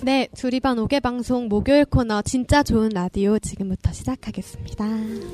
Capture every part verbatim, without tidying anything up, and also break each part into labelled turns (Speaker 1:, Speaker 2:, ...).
Speaker 1: 네, 두리반 오 개 방송 목요일 코너 진짜 좋은 라디오 지금부터 시작하겠습니다.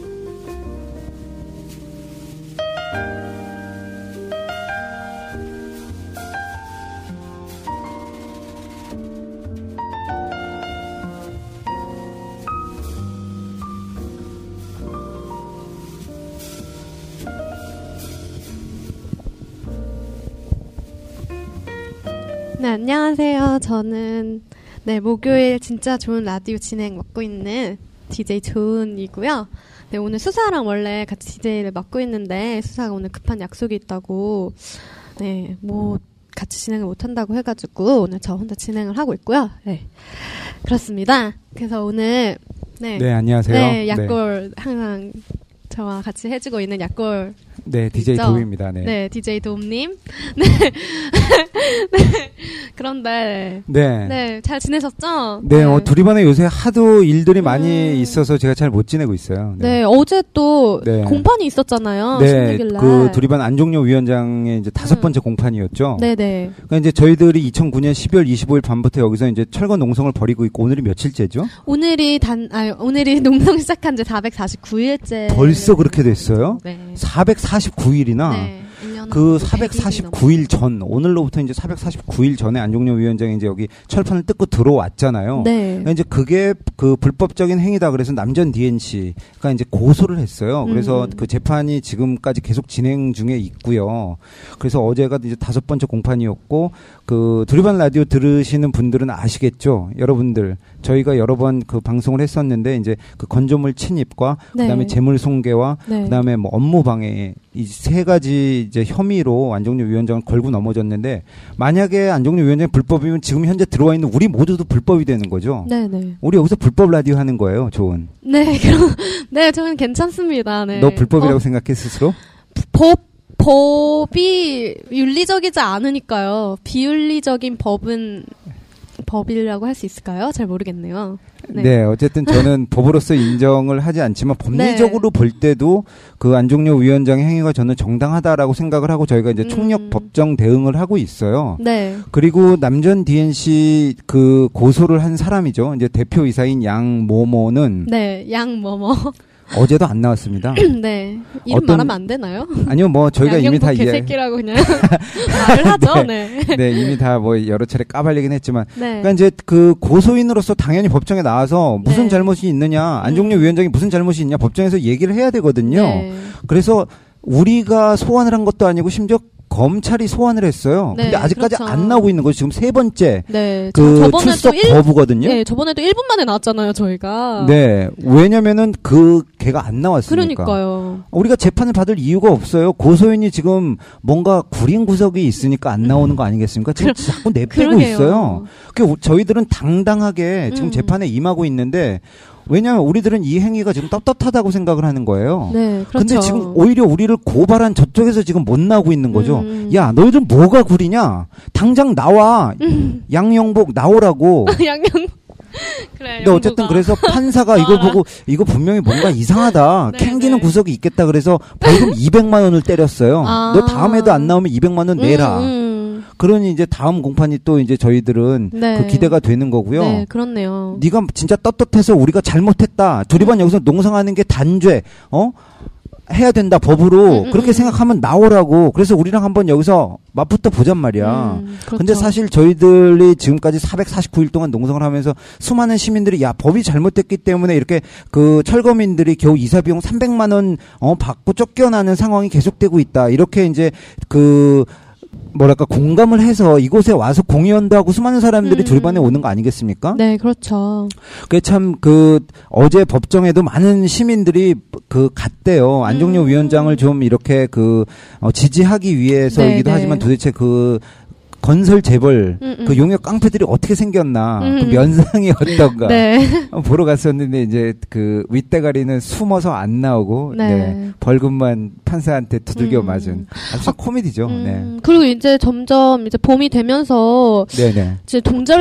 Speaker 1: 네, 안녕하세요. 저는 네, 목요일 진짜 좋은 라디오 진행 맡고 있는 디제이 조은이고요. 네, 오늘 수사랑 원래 같이 디제이를 맡고 있는데 수사가 오늘 급한 약속이 있다고 네, 뭐 같이 진행을 못 한다고 해가지고 오늘 저 혼자 진행을 하고 있고요. 네, 그렇습니다. 그래서 오늘 네,
Speaker 2: 네 안녕하세요.
Speaker 1: 네, 약골 네. 항상 저와 같이 해주고 있는 약골
Speaker 2: 네, 디제이
Speaker 1: 있죠?
Speaker 2: 도입니다. 네.
Speaker 1: 네, 디제이 도움님. 네. 네. 그런데.
Speaker 2: 네.
Speaker 1: 네, 잘 지내셨죠?
Speaker 2: 네, 네. 어, 두리반에 요새 하도 일들이 음. 많이 있어서 제가 잘 못 지내고 있어요.
Speaker 1: 네, 네 어제 또 네. 공판이 있었잖아요.
Speaker 2: 네,
Speaker 1: 십육 일 날.
Speaker 2: 그 두리반 안종료 위원장의 이제 다섯 번째 음. 공판이었죠.
Speaker 1: 네네.
Speaker 2: 그러니까 이제 저희들이 이천구 년 십이월 이십오일 밤부터 여기서 이제 철거 농성을 벌이고 있고 오늘이 며칠째죠?
Speaker 1: 오늘이 단, 아, 오늘이 농성 시작한 지 사백사십구 일째.
Speaker 2: 벌써 그렇게 됐어요?
Speaker 1: 네.
Speaker 2: 사백사십구 일이나
Speaker 1: 네.
Speaker 2: 그 사백사십구 일 전, 오늘로부터 이제 사백사십구 일 전에 안종료 위원장이 이제 여기 철판을 뜯고 들어왔잖아요.
Speaker 1: 네.
Speaker 2: 그러니까 이제 그게 그 불법적인 행위다 그래서 남전 디엔씨가 이제 고소를 했어요. 그래서
Speaker 1: 음.
Speaker 2: 그 재판이 지금까지 계속 진행 중에 있고요. 그래서 어제가 이제 다섯 번째 공판이었고, 그 두리반 라디오 들으시는 분들은 아시겠죠? 여러분들. 저희가 여러 번 그 방송을 했었는데 이제 그 건조물 침입과 네. 그다음에 재물 손괴와 네. 그다음에 뭐 업무 방해 이 세 가지 이제 혐의로 안종료 위원장을 걸고 넘어졌는데 만약에 안종료 위원장이 불법이면 지금 현재 들어와 있는 우리 모두도 불법이 되는 거죠. 네, 네. 우리 여기서 불법 라디오 하는 거예요, 조은.
Speaker 1: 네, 그럼 네, 저는 괜찮습니다. 네.
Speaker 2: 너 불법이라고 어, 생각해 스스로?
Speaker 1: 법 법이 윤리적이지 않으니까요. 비윤리적인 법은 법이라고 할 수 있을까요? 잘 모르겠네요.
Speaker 2: 네, 네 어쨌든 저는 법으로서 인정을 하지 않지만 법리적으로 네. 볼 때도 그 안종료 위원장의 행위가 저는 정당하다라고 생각을 하고 저희가 이제 총력 음. 법정 대응을 하고 있어요. 네. 그리고 남전 디엔씨 그 고소를 한 사람이죠. 이제 대표이사인 양모모는
Speaker 1: 네, 양모모.
Speaker 2: 어제도 안 나왔습니다.
Speaker 1: 네. 이름 어떤... 말하면 안 되나요?
Speaker 2: 아니요, 뭐, 저희가 이미 다,
Speaker 1: 개새끼라고 그냥 말을 하죠, 네.
Speaker 2: 네. 네, 이미 다 뭐, 여러 차례 까발리긴 했지만. 네. 그러니까 이제 그 고소인으로서 당연히 법정에 나와서 무슨 네. 잘못이 있느냐, 안종료 음. 위원장이 무슨 잘못이 있냐, 법정에서 얘기를 해야 되거든요. 네. 그래서 우리가 소환을 한 것도 아니고 심지어 검찰이 소환을 했어요. 네, 근데 아직까지
Speaker 1: 그렇죠.
Speaker 2: 안 나오고 있는 거죠. 지금 세 번째
Speaker 1: 네,
Speaker 2: 그 출석 일... 거부거든요.
Speaker 1: 네, 저번에도 일 분 만에 나왔잖아요, 저희가.
Speaker 2: 네, 왜냐면은 그 걔가 안 나왔으니까.
Speaker 1: 그러니까요.
Speaker 2: 우리가 재판을 받을 이유가 없어요. 고소인이 지금 뭔가 구린 구석이 있으니까 안 나오는 거 아니겠습니까? 지금 그, 자꾸 내빼고 그러게요. 있어요. 그 저희들은 당당하게 지금 음. 재판에 임하고 있는데. 왜냐하면 우리들은 이 행위가 지금 떳떳하다고 생각을 하는 거예요. 네, 그렇죠. 근데 지금 오히려 우리를 고발한 저쪽에서 지금 못 나오고 있는 거죠. 음. 야, 너희들 뭐가 구리냐? 당장 나와. 음. 양영복 나오라고.
Speaker 1: 양영복. 그래,
Speaker 2: 근데 어쨌든 그래서 판사가 이걸 보고 이거 분명히 뭔가 이상하다. 네, 캥기는 네. 구석이 있겠다. 그래서 벌금 이백만 원을 때렸어요. 아. 너 다음에도 안 나오면 이백만 원 내라. 음, 음. 그러니 이제 다음 공판이 또 이제 저희들은 네. 그 기대가 되는 거고요.
Speaker 1: 네, 그렇네요.
Speaker 2: 네가 진짜 떳떳해서 우리가 잘못했다. 두리반 여기서 농성하는 게 단죄. 어? 해야 된다 법으로 음, 음, 그렇게 음. 생각하면 나오라고. 그래서 우리랑 한번 여기서 맞붙어 보잔 말이야. 음, 그렇죠. 근데 사실 저희들이 지금까지 사백사십구 일 동안 농성을 하면서 수많은 시민들이 야 법이 잘못됐기 때문에 이렇게 그 철거민들이 겨우 이사 비용 삼백만 원 어 받고 쫓겨나는 상황이 계속되고 있다. 이렇게 이제 그 뭐랄까 공감을 해서 이곳에 와서 공연도 하고 수많은 사람들이 음. 두리반에 오는 거 아니겠습니까?
Speaker 1: 네, 그렇죠.
Speaker 2: 그게 참 그 어제 법정에도 많은 시민들이 그 갔대요. 안종료 음. 위원장을 좀 이렇게 그 어, 지지하기 위해서이기도 네, 하지만 네. 도대체 그 건설 재벌 음, 음. 그 용역 깡패들이 어떻게 생겼나 음. 그 면상이 어떤가 네. 보러 갔었는데 이제 그 윗대가리는 숨어서 안 나오고 네. 네. 벌금만 판사한테 두들겨 음. 맞은 아주 아, 코미디죠. 음. 네.
Speaker 1: 그리고 이제 점점 이제 봄이 되면서 네네. 이제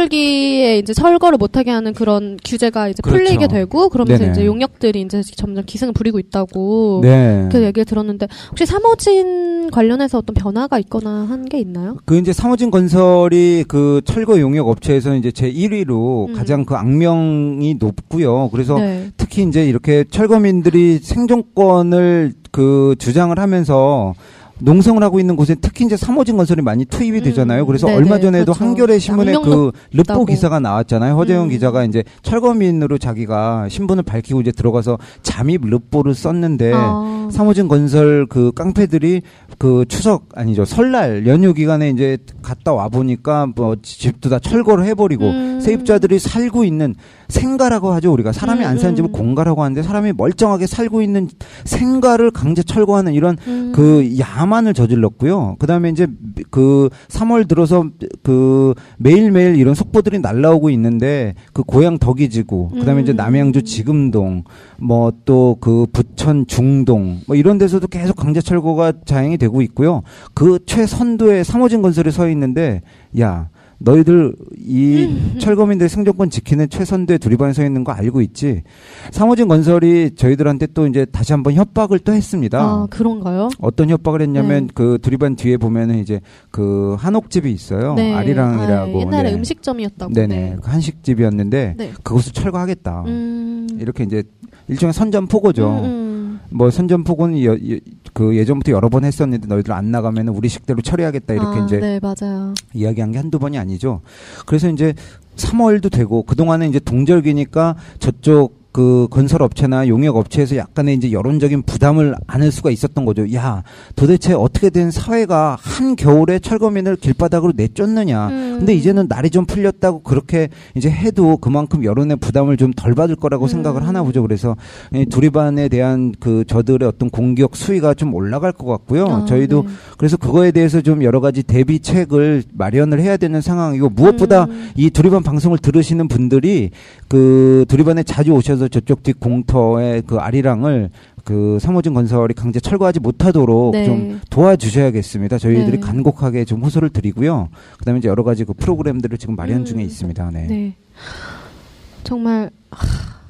Speaker 1: 동절기에 이제 철거를 못하게 하는 그런 규제가 이제 그렇죠. 풀리게 되고 그러면서 네네. 이제 용역들이 이제 점점 기승을 부리고 있다고 네. 그 얘기를 들었는데 혹시 사모진 관련해서 어떤 변화가 있거나 한 게 있나요?
Speaker 2: 그 이제 사모진 삼호진건설이 그 철거 용역 업체에서는 이제 제일 위로 음. 가장 그 악명이 높고요. 그래서 네. 특히 이제 이렇게 철거민들이 생존권을 그 주장을 하면서 농성을 하고 있는 곳에 특히 이제 삼호진건설이 많이 투입이 되잖아요. 그래서 네네, 얼마 전에도 그렇죠. 한겨레 신문에 그 르포 기사가 나왔잖아요. 허재영 음. 기자가 이제 철거민으로 자기가 신분을 밝히고 이제 들어가서 잠입 르포를 썼는데 아. 삼호진건설 그 깡패들이 그 추석 아니죠 설날 연휴 기간에 이제 갔다 와 보니까 뭐 집도 다 철거를 해버리고 음. 세입자들이 살고 있는 생가라고 하죠. 우리가 사람이 음, 안 사는 집을 음. 공가라고 하는데 사람이 멀쩡하게 살고 있는 생가를 강제 철거하는 이런 음. 그 야만을 저질렀고요. 그다음에 이제 그 삼월 들어서 그 매일매일 이런 속보들이 날라오고 있는데 그 고향 덕이지구, 그다음에 음. 이제 남양주 지금동, 뭐 또 그 부천 중동 뭐 이런 데서도 계속 강제 철거가 자행이 되고 있고요. 그 최선두에 삼호진건설에 서 있는데 야 너희들 이 철거민들 생존권 지키는 최선두에 두리번에 서 있는 거 알고 있지? 삼호진건설이 저희들한테 또 이제 다시 한번 협박을 또 했습니다.
Speaker 1: 아, 그런가요?
Speaker 2: 어떤 협박을 했냐면 네. 그 두리번 뒤에 보면은 이제 그 한옥집이 있어요. 네. 아리랑이라고.
Speaker 1: 아, 옛날에
Speaker 2: 네.
Speaker 1: 음식점이었다고.
Speaker 2: 네네. 네. 그 한식집이었는데 네. 그것을 철거하겠다. 음. 이렇게 이제 일종의 선전포고죠. 음, 음. 뭐 선전포고는 여, 여, 그 예전부터 여러 번 했었는데 너희들 안 나가면 우리 식대로 처리하겠다 이렇게
Speaker 1: 아,
Speaker 2: 이제
Speaker 1: 네, 맞아요.
Speaker 2: 이야기한 게 한두 번이 아니죠. 그래서 이제 삼월도 되고 그동안은 이제 동절기니까 저쪽 그 건설업체나 용역업체에서 약간의 이제 여론적인 부담을 안을 수가 있었던 거죠. 야, 도대체 어떻게 된 사회가 한 겨울에 철거민을 길바닥으로 내쫓느냐. 음. 근데 이제는 날이 좀 풀렸다고 그렇게 이제 해도 그만큼 여론의 부담을 좀 덜 받을 거라고 음. 생각을 하나 보죠. 그래서 두리번에 대한 그 저들의 어떤 공격 수위가 좀 올라갈 것 같고요. 아, 저희도 네. 그래서 그거에 대해서 좀 여러 가지 대비책을 마련을 해야 되는 상황이고 무엇보다 음. 이 두리번 방송을 들으시는 분들이 그 두리번에 자주 오셔서 저쪽 뒷 공터의 그 아리랑을 그 삼호진건설이 강제 철거하지 못하도록 네. 좀 도와주셔야겠습니다. 저희들이 네. 간곡하게 좀 호소를 드리고요. 그다음에 이제 여러 가지 그 프로그램들을 지금 마련 음. 중에 있습니다. 네. 네.
Speaker 1: 정말 하...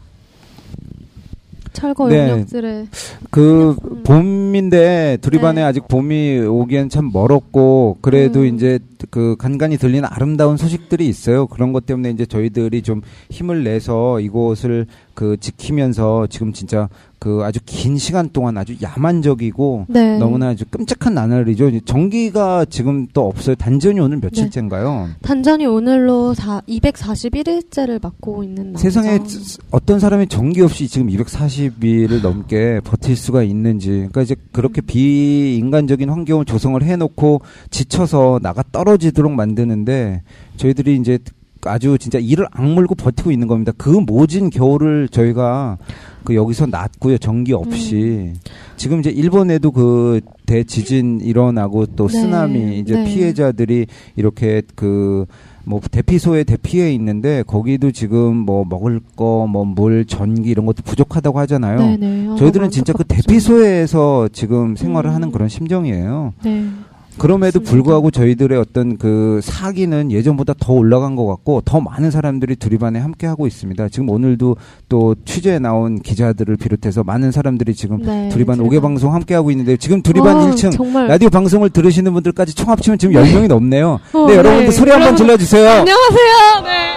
Speaker 1: 철거 네. 용역들의
Speaker 2: 그 음. 봄인데 두리번에 네. 아직 봄이 오기엔 참 멀었고 그래도 음. 이제 그 간간히 들리는 아름다운 소식들이 있어요. 그런 것 때문에 이제 저희들이 좀 힘을 내서 이곳을 그 지키면서 지금 진짜 그 아주 긴 시간 동안 아주 야만적이고 네. 너무나 아주 끔찍한 나날이죠. 전기가 지금 또 없어요. 단전이 오늘 며칠째인가요?
Speaker 1: 네. 단전이 오늘로 다 이백사십일 일째를 맞고 있는 날이죠.
Speaker 2: 세상에 어떤 사람이 전기 없이 지금 이백사십 일을 넘게 버틸 수가 있는지. 그러니까 이제 그렇게 음. 비인간적인 환경을 조성을 해놓고 지쳐서 나가 떨어지도록 만드는데 저희들이 이제 아주 진짜 이를 악물고 버티고 있는 겁니다. 그 모진 겨울을 저희가 그 여기서 났고요. 전기 없이. 음. 지금 이제 일본에도 그 대지진 일어나고 또 네. 쓰나미 이제 네. 피해자들이 이렇게 그 뭐 대피소에 대피해 있는데 거기도 지금 뭐 먹을 거 뭐 물 전기 이런 것도 부족하다고 하잖아요. 네네. 어, 저희들은 진짜 그 대피소에서 지금 생활을 음. 하는 그런 심정이에요. 네. 그럼에도 맞습니다. 불구하고 저희들의 어떤 그 사기는 예전보다 더 올라간 것 같고 더 많은 사람들이 두리번에 함께 하고 있습니다. 지금 오늘도 또 취재에 나온 기자들을 비롯해서 많은 사람들이 지금 네, 두리번 오 개 방송 함께 하고 있는데 지금 두리번 와, 일 층 정말. 라디오 방송을 들으시는 분들까지 총 합치면 지금 열 명이 넘네요. 어, 네, 여러분들 네. 소리 한번 질러주세요.
Speaker 1: 안녕하세요. 네.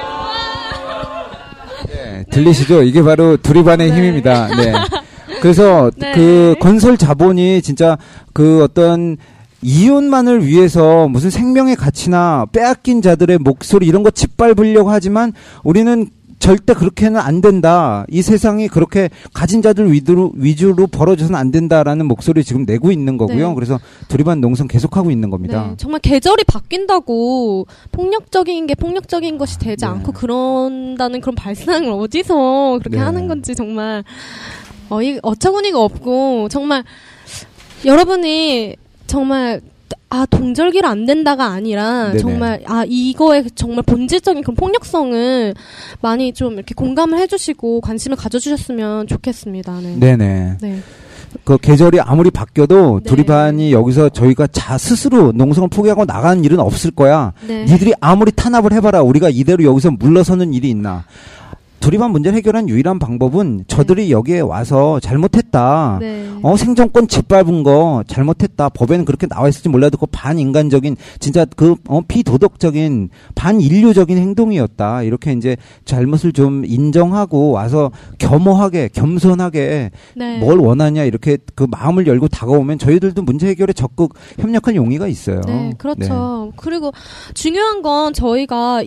Speaker 2: 네, 들리시죠? 이게 바로 두리번의 네. 힘입니다. 네. 그래서 네. 그 건설 자본이 진짜 그 어떤 이윤만을 위해서 무슨 생명의 가치나 빼앗긴 자들의 목소리 이런 거 짓밟으려고 하지만 우리는 절대 그렇게는 안 된다. 이 세상이 그렇게 가진 자들 위주로, 위주로 벌어져서는 안 된다라는 목소리 지금 내고 있는 거고요. 네. 그래서 두리번 농성 계속하고 있는 겁니다.
Speaker 1: 네. 정말 계절이 바뀐다고 폭력적인 게 폭력적인 것이 되지 네. 않고 그런다는 그런 발상을 어디서 그렇게 네. 하는 건지 정말 어이, 어처구니가 없고 정말 여러분이 정말 아 동절기로 안 된다가 아니라 네네. 정말 아 이거에 정말 본질적인 그런 폭력성을 많이 좀 이렇게 공감을 해주시고 관심을 가져주셨으면 좋겠습니다. 네.
Speaker 2: 네네. 네. 그 계절이 아무리 바뀌어도 네. 두리번이 여기서 저희가 자 스스로 농성을 포기하고 나가는 일은 없을 거야. 네. 니들이 아무리 탄압을 해봐라. 우리가 이대로 여기서 물러서는 일이 있나. 두리반 문제를 해결한 유일한 방법은 저들이 네. 여기에 와서 잘못했다.
Speaker 1: 네.
Speaker 2: 어, 생존권 짓밟은 거 잘못했다. 법에는 그렇게 나와 있을지 몰라도 그 반인간적인 진짜 그 어, 비도덕적인 반인류적인 행동이었다. 이렇게 이제 잘못을 좀 인정하고 와서 겸허하게 겸손하게 네. 뭘 원하냐 이렇게 그 마음을 열고 다가오면 저희들도 문제 해결에 적극 협력할 용의가 있어요.
Speaker 1: 네, 그렇죠. 네. 그리고 중요한 건 저희가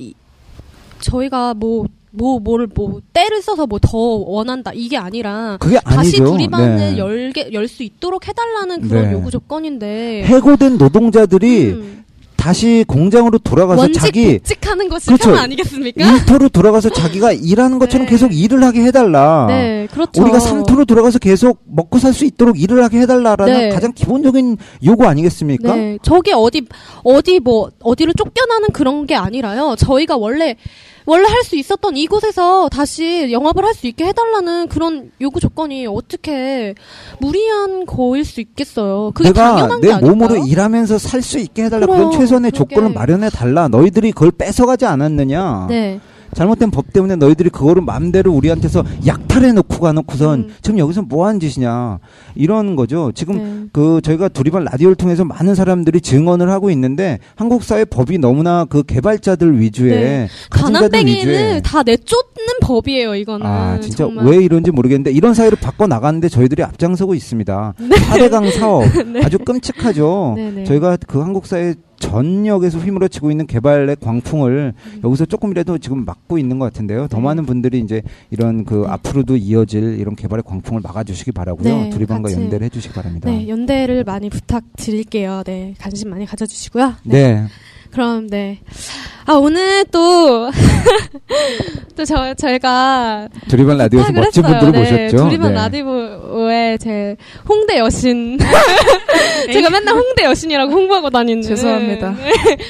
Speaker 1: 저희가 뭐 뭐, 뭐를, 뭐, 때를 써서 뭐 더 원한다. 이게 아니라.
Speaker 2: 그게
Speaker 1: 다시
Speaker 2: 아니죠.
Speaker 1: 두리반을
Speaker 2: 네.
Speaker 1: 열게, 열 수 있도록 해달라는 그런
Speaker 2: 네.
Speaker 1: 요구 조건인데.
Speaker 2: 해고된 노동자들이
Speaker 1: 음.
Speaker 2: 다시 공장으로 돌아가서
Speaker 1: 원직
Speaker 2: 자기.
Speaker 1: 복직하는 것이
Speaker 2: 그렇죠.
Speaker 1: 편 아니겠습니까?
Speaker 2: 일터로 돌아가서 자기가 일하는 것처럼
Speaker 1: 네.
Speaker 2: 계속 일을 하게 해달라.
Speaker 1: 네, 그렇죠.
Speaker 2: 우리가 삼터로 돌아가서 계속 먹고 살 수 있도록 일을 하게 해달라라는
Speaker 1: 네.
Speaker 2: 가장 기본적인 요구 아니겠습니까?
Speaker 1: 네. 저게 어디, 어디 뭐, 어디를 쫓겨나는 그런 게 아니라요. 저희가 원래, 원래 할 수 있었던 이곳에서 다시 영업을 할 수 있게 해달라는 그런 요구 조건이 어떻게 무리한 거일 수 있겠어요. 그게
Speaker 2: 내가
Speaker 1: 당연한
Speaker 2: 내
Speaker 1: 게 아닐까요?
Speaker 2: 몸으로 일하면서 살 수 있게 해달라.
Speaker 1: 그럼,
Speaker 2: 그런 최선의
Speaker 1: 그러게.
Speaker 2: 조건을 마련해 달라. 너희들이 그걸 뺏어가지 않았느냐.
Speaker 1: 네.
Speaker 2: 잘못된 법 때문에 너희들이 그거를 마음대로 우리한테서 약탈해 놓고 가놓고선
Speaker 1: 음.
Speaker 2: 지금 여기서 뭐 하는 짓이냐 이런 거죠. 지금
Speaker 1: 네.
Speaker 2: 그 저희가 두리반 라디오를 통해서 많은 사람들이 증언을 하고 있는데 한국 사회 법이 너무나 그 개발자들 위주의
Speaker 1: 네.
Speaker 2: 가진자들 위주의
Speaker 1: 가난뱅이는 다 내쫓는 법이에요. 이거는.
Speaker 2: 아 진짜
Speaker 1: 정말.
Speaker 2: 왜 이런지 모르겠는데 이런 사회를 바꿔 나가는데 저희들이 앞장서고 있습니다.
Speaker 1: 네.
Speaker 2: 사대강 사업
Speaker 1: 네.
Speaker 2: 아주 끔찍하죠.
Speaker 1: 네, 네.
Speaker 2: 저희가 그 한국 사회 전역에서 휘몰아치고 있는 개발의 광풍을 음. 여기서 조금이라도 지금 막고 있는 것 같은데요. 더 네. 많은 분들이 이제 이런 그 네. 앞으로도 이어질 이런 개발의 광풍을 막아주시기 바라고요.
Speaker 1: 네,
Speaker 2: 두리반과
Speaker 1: 같이.
Speaker 2: 연대를 해주시기 바랍니다.
Speaker 1: 네, 연대를 많이 부탁드릴게요. 네, 관심 많이 가져주시고요.
Speaker 2: 네. 네.
Speaker 1: 그럼 네. 아 오늘 또 또 저 저희가
Speaker 2: 두리반 라디오에서 멋진 분들을
Speaker 1: 네,
Speaker 2: 모셨죠.
Speaker 1: 두리반
Speaker 2: 네.
Speaker 1: 라디오의 제 홍대 여신 제가 맨날 홍대 여신이라고 홍보하고 다니는
Speaker 3: 죄송합니다.
Speaker 1: 네.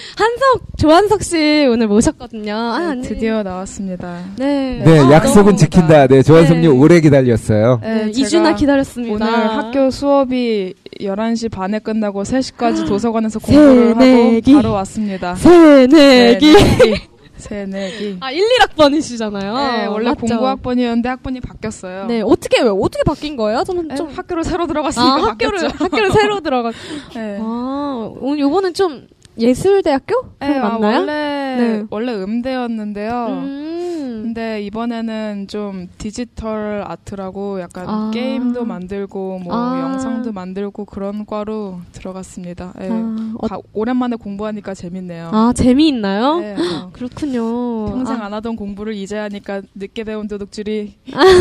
Speaker 1: 한석 조한석 씨 오늘 모셨거든요. 아,
Speaker 3: 네, 드디어 나왔습니다.
Speaker 1: 네,
Speaker 2: 네
Speaker 1: 아,
Speaker 2: 약속은 지킨다. 네 조한석님
Speaker 1: 네.
Speaker 2: 오래 기다렸어요.
Speaker 1: 네, 이 주나 기다렸습니다.
Speaker 3: 오늘 학교 수업이 열한 시 반에 끝나고 세 시까지 도서관에서 공부를
Speaker 1: 새내기.
Speaker 3: 하고 바로 왔습니다.
Speaker 1: 새내기.
Speaker 3: 새내기.
Speaker 1: 아, 일, 일 학번이시잖아요.
Speaker 3: 네, 원래
Speaker 1: 맞죠?
Speaker 3: 공부학번이었는데 학번이 바뀌었어요.
Speaker 1: 네, 어떻게, 왜, 어떻게 바뀐 거예요? 저는
Speaker 3: 네,
Speaker 1: 좀.
Speaker 3: 학교로 새로 들어갔으니까
Speaker 1: 아, 학교를,
Speaker 3: 바뀌었죠.
Speaker 1: 학교를 새로 들어갔.
Speaker 3: 네.
Speaker 1: 아, 오늘 요번엔 좀 예술대학교?
Speaker 3: 네,
Speaker 1: 맞나요?
Speaker 3: 아, 원래,
Speaker 1: 네.
Speaker 3: 원래 음대였는데요.
Speaker 1: 음.
Speaker 3: 근데 이번에는 좀 디지털 아트라고 약간
Speaker 1: 아.
Speaker 3: 게임도 만들고 뭐
Speaker 1: 아.
Speaker 3: 영상도 만들고 그런 과로 들어갔습니다. 네.
Speaker 1: 아, 어.
Speaker 3: 가, 오랜만에 공부하니까 재밌네요.
Speaker 1: 아, 재미있나요?
Speaker 3: 네, 어.
Speaker 1: 그렇군요.
Speaker 3: 평생
Speaker 1: 아.
Speaker 3: 안 하던 공부를 이제 하니까 늦게 배운 도둑질이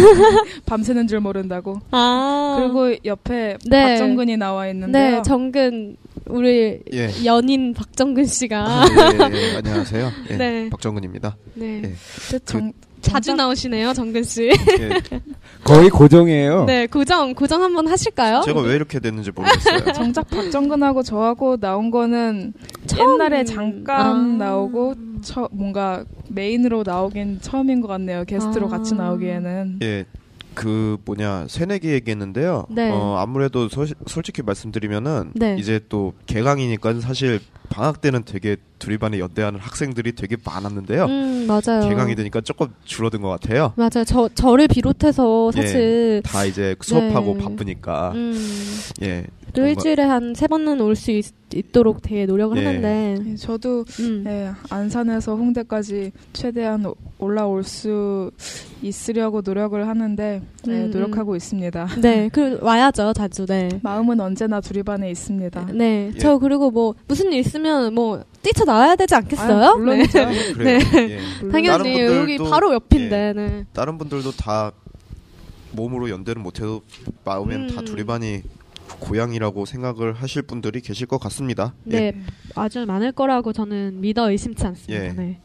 Speaker 3: 밤새는 줄 모른다고.
Speaker 1: 아.
Speaker 3: 그리고 옆에
Speaker 1: 네.
Speaker 3: 박정근이 나와 있는데요.
Speaker 1: 네, 정근, 우리
Speaker 4: 예.
Speaker 1: 연인 박정근 씨가.
Speaker 4: 아, 예, 예, 안녕하세요. 예,
Speaker 1: 네.
Speaker 4: 박정근입니다.
Speaker 1: 네.
Speaker 4: 예.
Speaker 3: 정,
Speaker 1: 자주 나오시네요, 정근 씨.
Speaker 4: 예,
Speaker 2: 거의 고정이에요.
Speaker 1: 네, 고정, 고정 한번 하실까요?
Speaker 4: 제가 왜 이렇게 됐는지 모르겠어요.
Speaker 3: 정작 박정근하고 저하고 나온 거는
Speaker 1: 처음.
Speaker 3: 옛날에 잠깐
Speaker 1: 아.
Speaker 3: 나오고 처, 뭔가 메인으로 나오긴 처음인 것 같네요. 게스트로
Speaker 1: 아.
Speaker 3: 같이 나오기에는.
Speaker 4: 예, 그 뭐냐 새내기 얘기했는데요.
Speaker 1: 네.
Speaker 4: 어, 아무래도 소, 솔직히 말씀드리면은
Speaker 1: 네.
Speaker 4: 이제 또 개강이니까 사실 방학 때는 되게 두리반에 연대하는 학생들이 되게 많았는데요.
Speaker 1: 음, 맞아요.
Speaker 4: 개강이 되니까 조금 줄어든 것 같아요.
Speaker 1: 맞아요. 저, 저를 비롯해서 사실.
Speaker 4: 예, 다 이제 수업하고
Speaker 1: 네.
Speaker 4: 바쁘니까.
Speaker 1: 음,
Speaker 4: 예.
Speaker 1: 또 일주일에 한 세 번은 올 수 있도록 되게 노력을
Speaker 4: 예.
Speaker 1: 하는데.
Speaker 3: 네, 저도
Speaker 1: 음.
Speaker 3: 네, 안산에서 홍대까지 최대한 오- 올라올 수 있으려고 노력을 하는데 네,
Speaker 1: 음,
Speaker 3: 노력하고 있습니다.
Speaker 1: 네, 그 와야죠, 자주. 네.
Speaker 3: 마음은 언제나 두리반에 있습니다.
Speaker 1: 네,
Speaker 4: 예.
Speaker 1: 저 그리고 뭐 무슨 일 있으면 뭐 뛰쳐 나와야 되지 않겠어요?
Speaker 3: 아, 물론이죠.
Speaker 4: 그래요. 예.
Speaker 1: 당연히
Speaker 4: 다른 분들도-
Speaker 1: 여기 바로 옆인데. 네.
Speaker 4: 다른 분들도 다 몸으로 연대는 못해도 마음엔
Speaker 1: 음.
Speaker 4: 다 두리반이 고향이라고 생각을 하실 분들이 계실 것 같습니다.
Speaker 1: 네,
Speaker 4: 예.
Speaker 1: 아주 많을 거라고 저는 믿어 의심치 않습니다.
Speaker 4: 예.
Speaker 1: 네.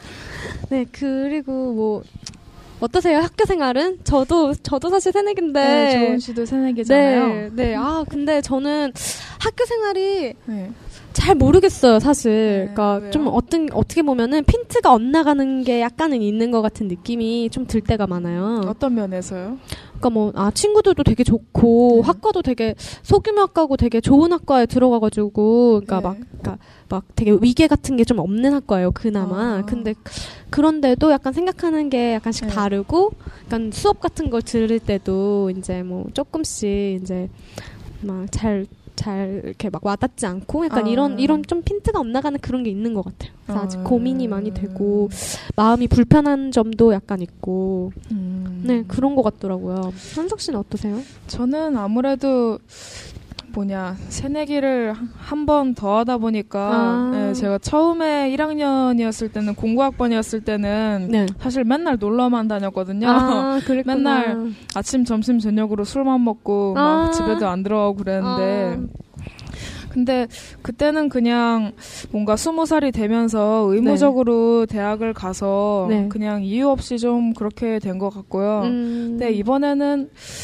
Speaker 1: 네, 그리고 뭐 어떠세요? 학교 생활은? 저도 저도 사실 새내기인데.
Speaker 3: 네, 조은 씨도 새내기잖아요.
Speaker 1: 네, 네. 아, 근데 저는 학교 생활이
Speaker 3: 네.
Speaker 1: 잘 모르겠어요, 사실.
Speaker 3: 네,
Speaker 1: 그러니까
Speaker 3: 왜요?
Speaker 1: 좀 어떤 어떻게 보면은 핀트가 엇나가는 게 약간은 있는 것 같은 느낌이 좀 들 때가 많아요.
Speaker 3: 어떤 면에서요?
Speaker 1: 그러니까 뭐 아 친구들도 되게 좋고
Speaker 3: 네.
Speaker 1: 학과도 되게 소규모 학과고 되게 좋은 학과에 들어가가지고 그러니까
Speaker 3: 네.
Speaker 1: 막 그러니까 막 되게 위계 같은 게 좀 없는 학과예요, 그나마.
Speaker 3: 아.
Speaker 1: 근데 그런데도 약간 생각하는 게 약간씩
Speaker 3: 네.
Speaker 1: 다르고, 약간 수업 같은 걸 들을 때도 이제 뭐 조금씩 이제 막 잘 잘 이렇게 막 와닿지 않고 약간
Speaker 3: 아.
Speaker 1: 이런 이런 좀 핀트가 엇나가는 그런 게 있는 것 같아요. 그래서
Speaker 3: 아.
Speaker 1: 아직 고민이 많이 되고 마음이 불편한 점도 약간 있고
Speaker 3: 음.
Speaker 1: 네 그런 것 같더라고요. 현석 씨는 어떠세요?
Speaker 3: 저는 아무래도 뭐냐 새내기를 한 번 더 하다 보니까
Speaker 1: 아.
Speaker 3: 네, 제가 처음에 일 학년이었을 때는 공부학번이었을 때는
Speaker 1: 네.
Speaker 3: 사실 맨날 놀러만 다녔거든요.
Speaker 1: 아, 그랬구나.
Speaker 3: 맨날 아침, 점심, 저녁으로 술만 먹고 막
Speaker 1: 아.
Speaker 3: 집에도 안 들어가고 그랬는데 근데 그때는 그냥 뭔가 스무 살이 되면서 의무적으로 대학을 가서
Speaker 1: 네.
Speaker 3: 그냥 이유 없이 좀 그렇게 된 것 같고요.
Speaker 1: 음.
Speaker 3: 근데 이번에는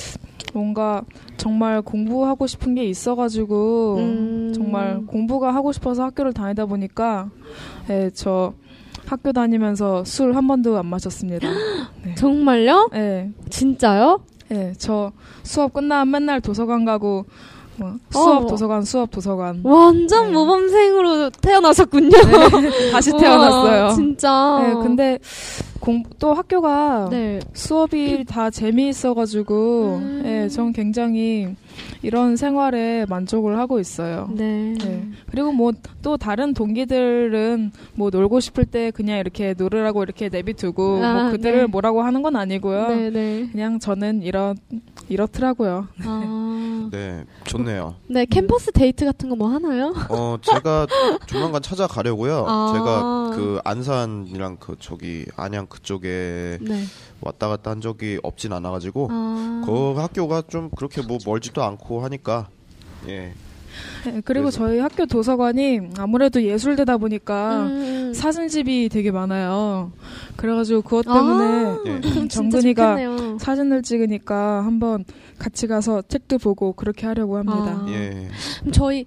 Speaker 3: 뭔가 정말 공부하고 싶은 게 있어가지고
Speaker 1: 음.
Speaker 3: 정말 공부가 하고 싶어서 학교를 다니다 보니까 네, 저 학교 다니면서 술 한 번도 안 마셨습니다. 네.
Speaker 1: 정말요?
Speaker 3: 네,
Speaker 1: 진짜요?
Speaker 3: 네, 저 수업 끝나면 맨날 도서관 가고 뭐 수업
Speaker 1: 어.
Speaker 3: 도서관 수업 도서관
Speaker 1: 완전
Speaker 3: 네.
Speaker 1: 모범생으로 태어나셨군요.
Speaker 3: 네, 다시 태어났어요.
Speaker 1: 와, 진짜.
Speaker 3: 네, 근데 공, 또 학교가
Speaker 1: 네.
Speaker 3: 수업이 다 재미있어가지고
Speaker 1: 음.
Speaker 3: 네, 전 굉장히 이런 생활에 만족을 하고 있어요.
Speaker 1: 네.
Speaker 3: 네. 그리고 뭐 또 다른 동기들은 뭐 놀고 싶을 때 그냥 이렇게 놀으라고 이렇게 내비두고
Speaker 1: 아,
Speaker 3: 뭐 그들을
Speaker 1: 네.
Speaker 3: 뭐라고 하는 건 아니고요.
Speaker 1: 네, 네.
Speaker 3: 그냥 저는 이렇 이렇더라고요.
Speaker 1: 아.
Speaker 4: 네, 좋네요.
Speaker 1: 네, 캠퍼스 데이트 같은 거 뭐 하나요?
Speaker 4: 어, 제가 조만간 찾아가려고요.
Speaker 1: 아.
Speaker 4: 제가 그 안산이랑 그 저기 안양 그쪽에
Speaker 1: 네.
Speaker 4: 왔다 갔다 한 적이 없진 않아가지고
Speaker 1: 아.
Speaker 4: 그 학교가 좀 그렇게 뭐 멀지도 않고 하니까 예.
Speaker 3: 네, 그리고
Speaker 4: 그래서-
Speaker 3: 저희 학교 도서관이 아무래도 예술대다 보니까
Speaker 1: 음.
Speaker 3: 사진집이 되게 많아요. 그래가지고 그것 때문에
Speaker 1: 아,
Speaker 4: 예.
Speaker 1: 그럼 진짜
Speaker 3: 정근이가
Speaker 1: 좋겠네요.
Speaker 3: 사진을 찍으니까 한번 같이 가서 책도 보고 그렇게 하려고 합니다.
Speaker 1: 아.
Speaker 4: 예.
Speaker 1: 그럼 저희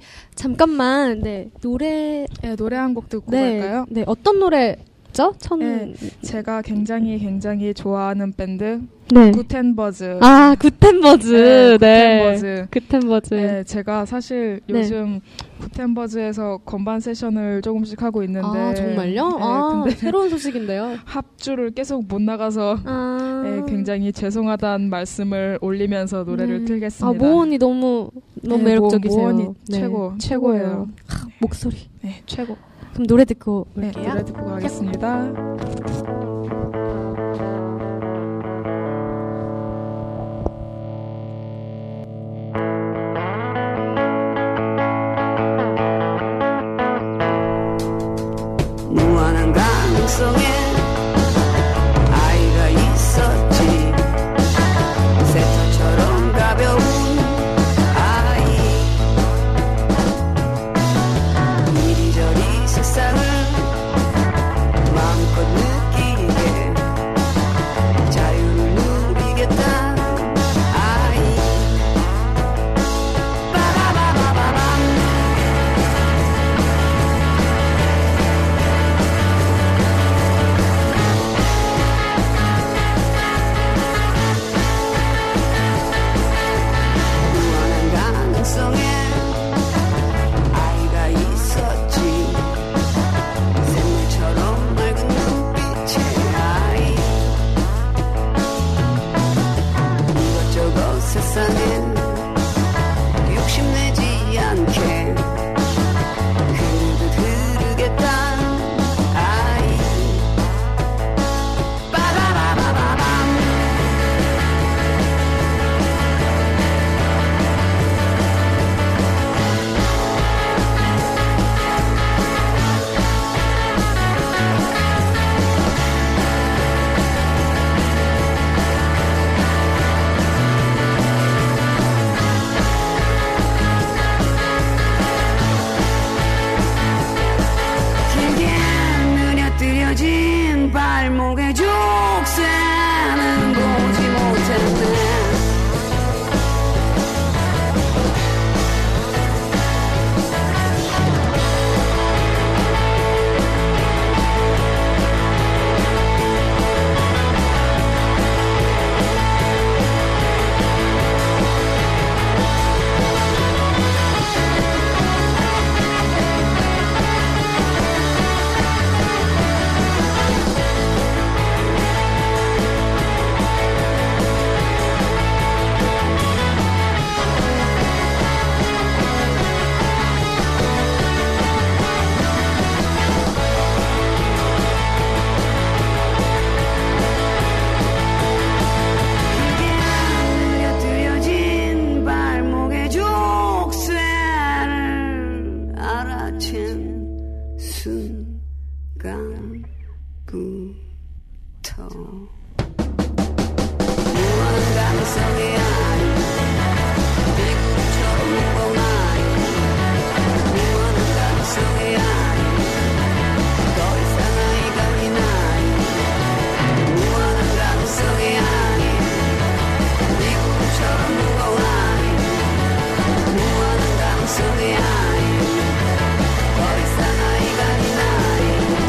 Speaker 1: 잠깐만 네 노래
Speaker 3: 네, 노래 한 곡 듣고
Speaker 1: 네,
Speaker 3: 갈까요?
Speaker 1: 네 어떤 노래죠? 천
Speaker 3: 네, 제가 굉장히 굉장히 좋아하는 밴드
Speaker 1: 네.
Speaker 3: 구텐버즈.
Speaker 1: 아 구텐버즈
Speaker 3: 네,
Speaker 1: 네.
Speaker 3: 구텐버즈.
Speaker 1: 구텐버즈
Speaker 3: 네, 제가 사실
Speaker 1: 네.
Speaker 3: 요즘 구텐버즈에서 건반 세션을 조금씩 하고 있는데
Speaker 1: 아 정말요?
Speaker 3: 네,
Speaker 1: 아
Speaker 3: 근데
Speaker 1: 새로운 소식인데요.
Speaker 3: 합주를 계속 못 나가서
Speaker 1: 아
Speaker 3: 네, 굉장히 죄송하다는 말씀을 올리면서 노래를
Speaker 1: 네.
Speaker 3: 틀겠습니다.
Speaker 1: 아 모원이 너무 너무
Speaker 3: 네,
Speaker 1: 매력적이세요.
Speaker 3: 모원이
Speaker 1: 네.
Speaker 3: 최고, 최고예요.
Speaker 1: 목소리.
Speaker 3: 네, 최고.
Speaker 1: 그럼 노래 듣고
Speaker 3: 네,
Speaker 1: 올게요.
Speaker 3: 노래 듣고 가겠습니다.
Speaker 5: 무한한 가능성에 아이가 있었지. 새털처럼 가벼운 아이. 이리저리 세상을 마음껏 느끼 무한한 가능성의 아이 미국처럼 무궁화이 무한한 가능성의 아이 더 이상 아이가 아닌 아이 무한한 가능성의 아이 미국처럼 무궁화이 무한한 가능성의 아이 더 이상 아이가 아닌 아이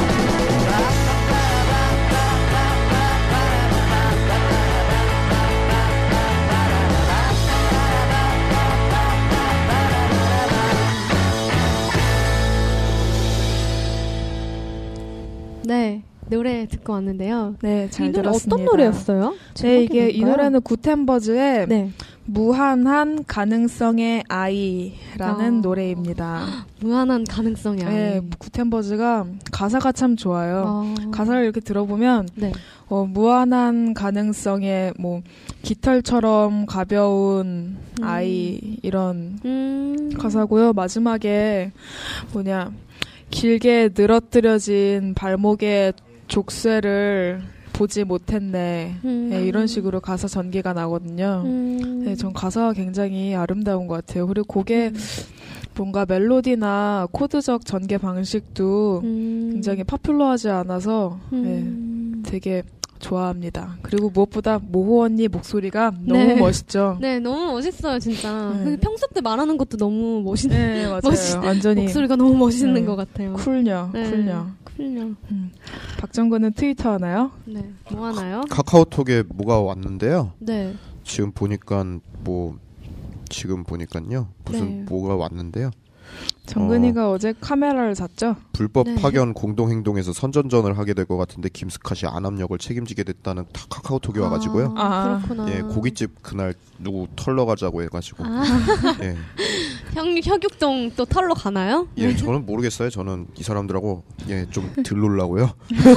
Speaker 1: 네, 노래 듣고 왔는데요.
Speaker 3: 네, 잘
Speaker 1: 이 노래
Speaker 3: 들었습니다.
Speaker 1: 어떤 노래였어요?
Speaker 3: 네, 이게 이
Speaker 1: 뭔가요?
Speaker 3: 노래는 구텐버즈의
Speaker 1: 네,
Speaker 3: 무한한 가능성의 아이라는
Speaker 1: 아.
Speaker 3: 노래입니다.
Speaker 1: 무한한 가능성이 아닌.
Speaker 3: 네, 구텐버즈가 가사가 참 좋아요.
Speaker 1: 아.
Speaker 3: 가사를 이렇게 들어보면
Speaker 1: 네.
Speaker 3: 어, 무한한 가능성의 뭐 깃털처럼 가벼운
Speaker 1: 음.
Speaker 3: 아이 이런
Speaker 1: 음.
Speaker 3: 가사고요. 마지막에 뭐냐 길게 늘어뜨려진 발목의 족쇄를 보지 못했네.
Speaker 1: 음.
Speaker 3: 네, 이런 식으로 가사 전개가 나거든요.
Speaker 1: 음.
Speaker 3: 네, 전 가사가 굉장히 아름다운 것 같아요. 그리고 곡의 뭔가 멜로디나 코드적 전개 방식도
Speaker 1: 음.
Speaker 3: 굉장히 파퓰러하지 않아서
Speaker 1: 음.
Speaker 3: 네, 되게 좋아합니다. 그리고 무엇보다 모호 언니 목소리가 너무
Speaker 1: 네.
Speaker 3: 멋있죠.
Speaker 1: 네, 너무 멋있어요, 진짜.
Speaker 3: 네.
Speaker 1: 근데 평소 때 말하는 것도 너무 멋있는,
Speaker 3: 네, 맞아요.
Speaker 1: 멋있-
Speaker 3: 완전히
Speaker 1: 목소리가 너무 멋있는
Speaker 3: 네.
Speaker 1: 것 같아요.
Speaker 3: 쿨녀,
Speaker 1: 네.
Speaker 3: 쿨녀.
Speaker 1: 쿨려.
Speaker 3: 음. 박정근은 트위터 하나요?
Speaker 1: 네, 뭐 하나요?
Speaker 4: 카카오톡에 뭐가 왔는데요.
Speaker 1: 네.
Speaker 4: 지금 보니까 뭐 지금 보니까요 무슨
Speaker 1: 네.
Speaker 4: 뭐가 왔는데요.
Speaker 3: 정근이가 어. 제 카메라를 샀죠?
Speaker 4: 불법
Speaker 1: 네.
Speaker 4: 파견 공동행동에서 선전전을 하게 될 것 같은데 김스카시 안압역을 책임지게 됐다는 타- 카카오톡이 와가지고요.
Speaker 1: 아,
Speaker 3: 아.
Speaker 1: 그렇구나.
Speaker 4: 예, 고깃집 그날 누구 털러 가자고 해가지고.
Speaker 1: 아,
Speaker 4: 예,
Speaker 1: 형, 혁육동 또 털러 가나요?
Speaker 4: 예, 저는 모르겠어요. 저는 이 사람들하고 예, 좀 들놀라고요.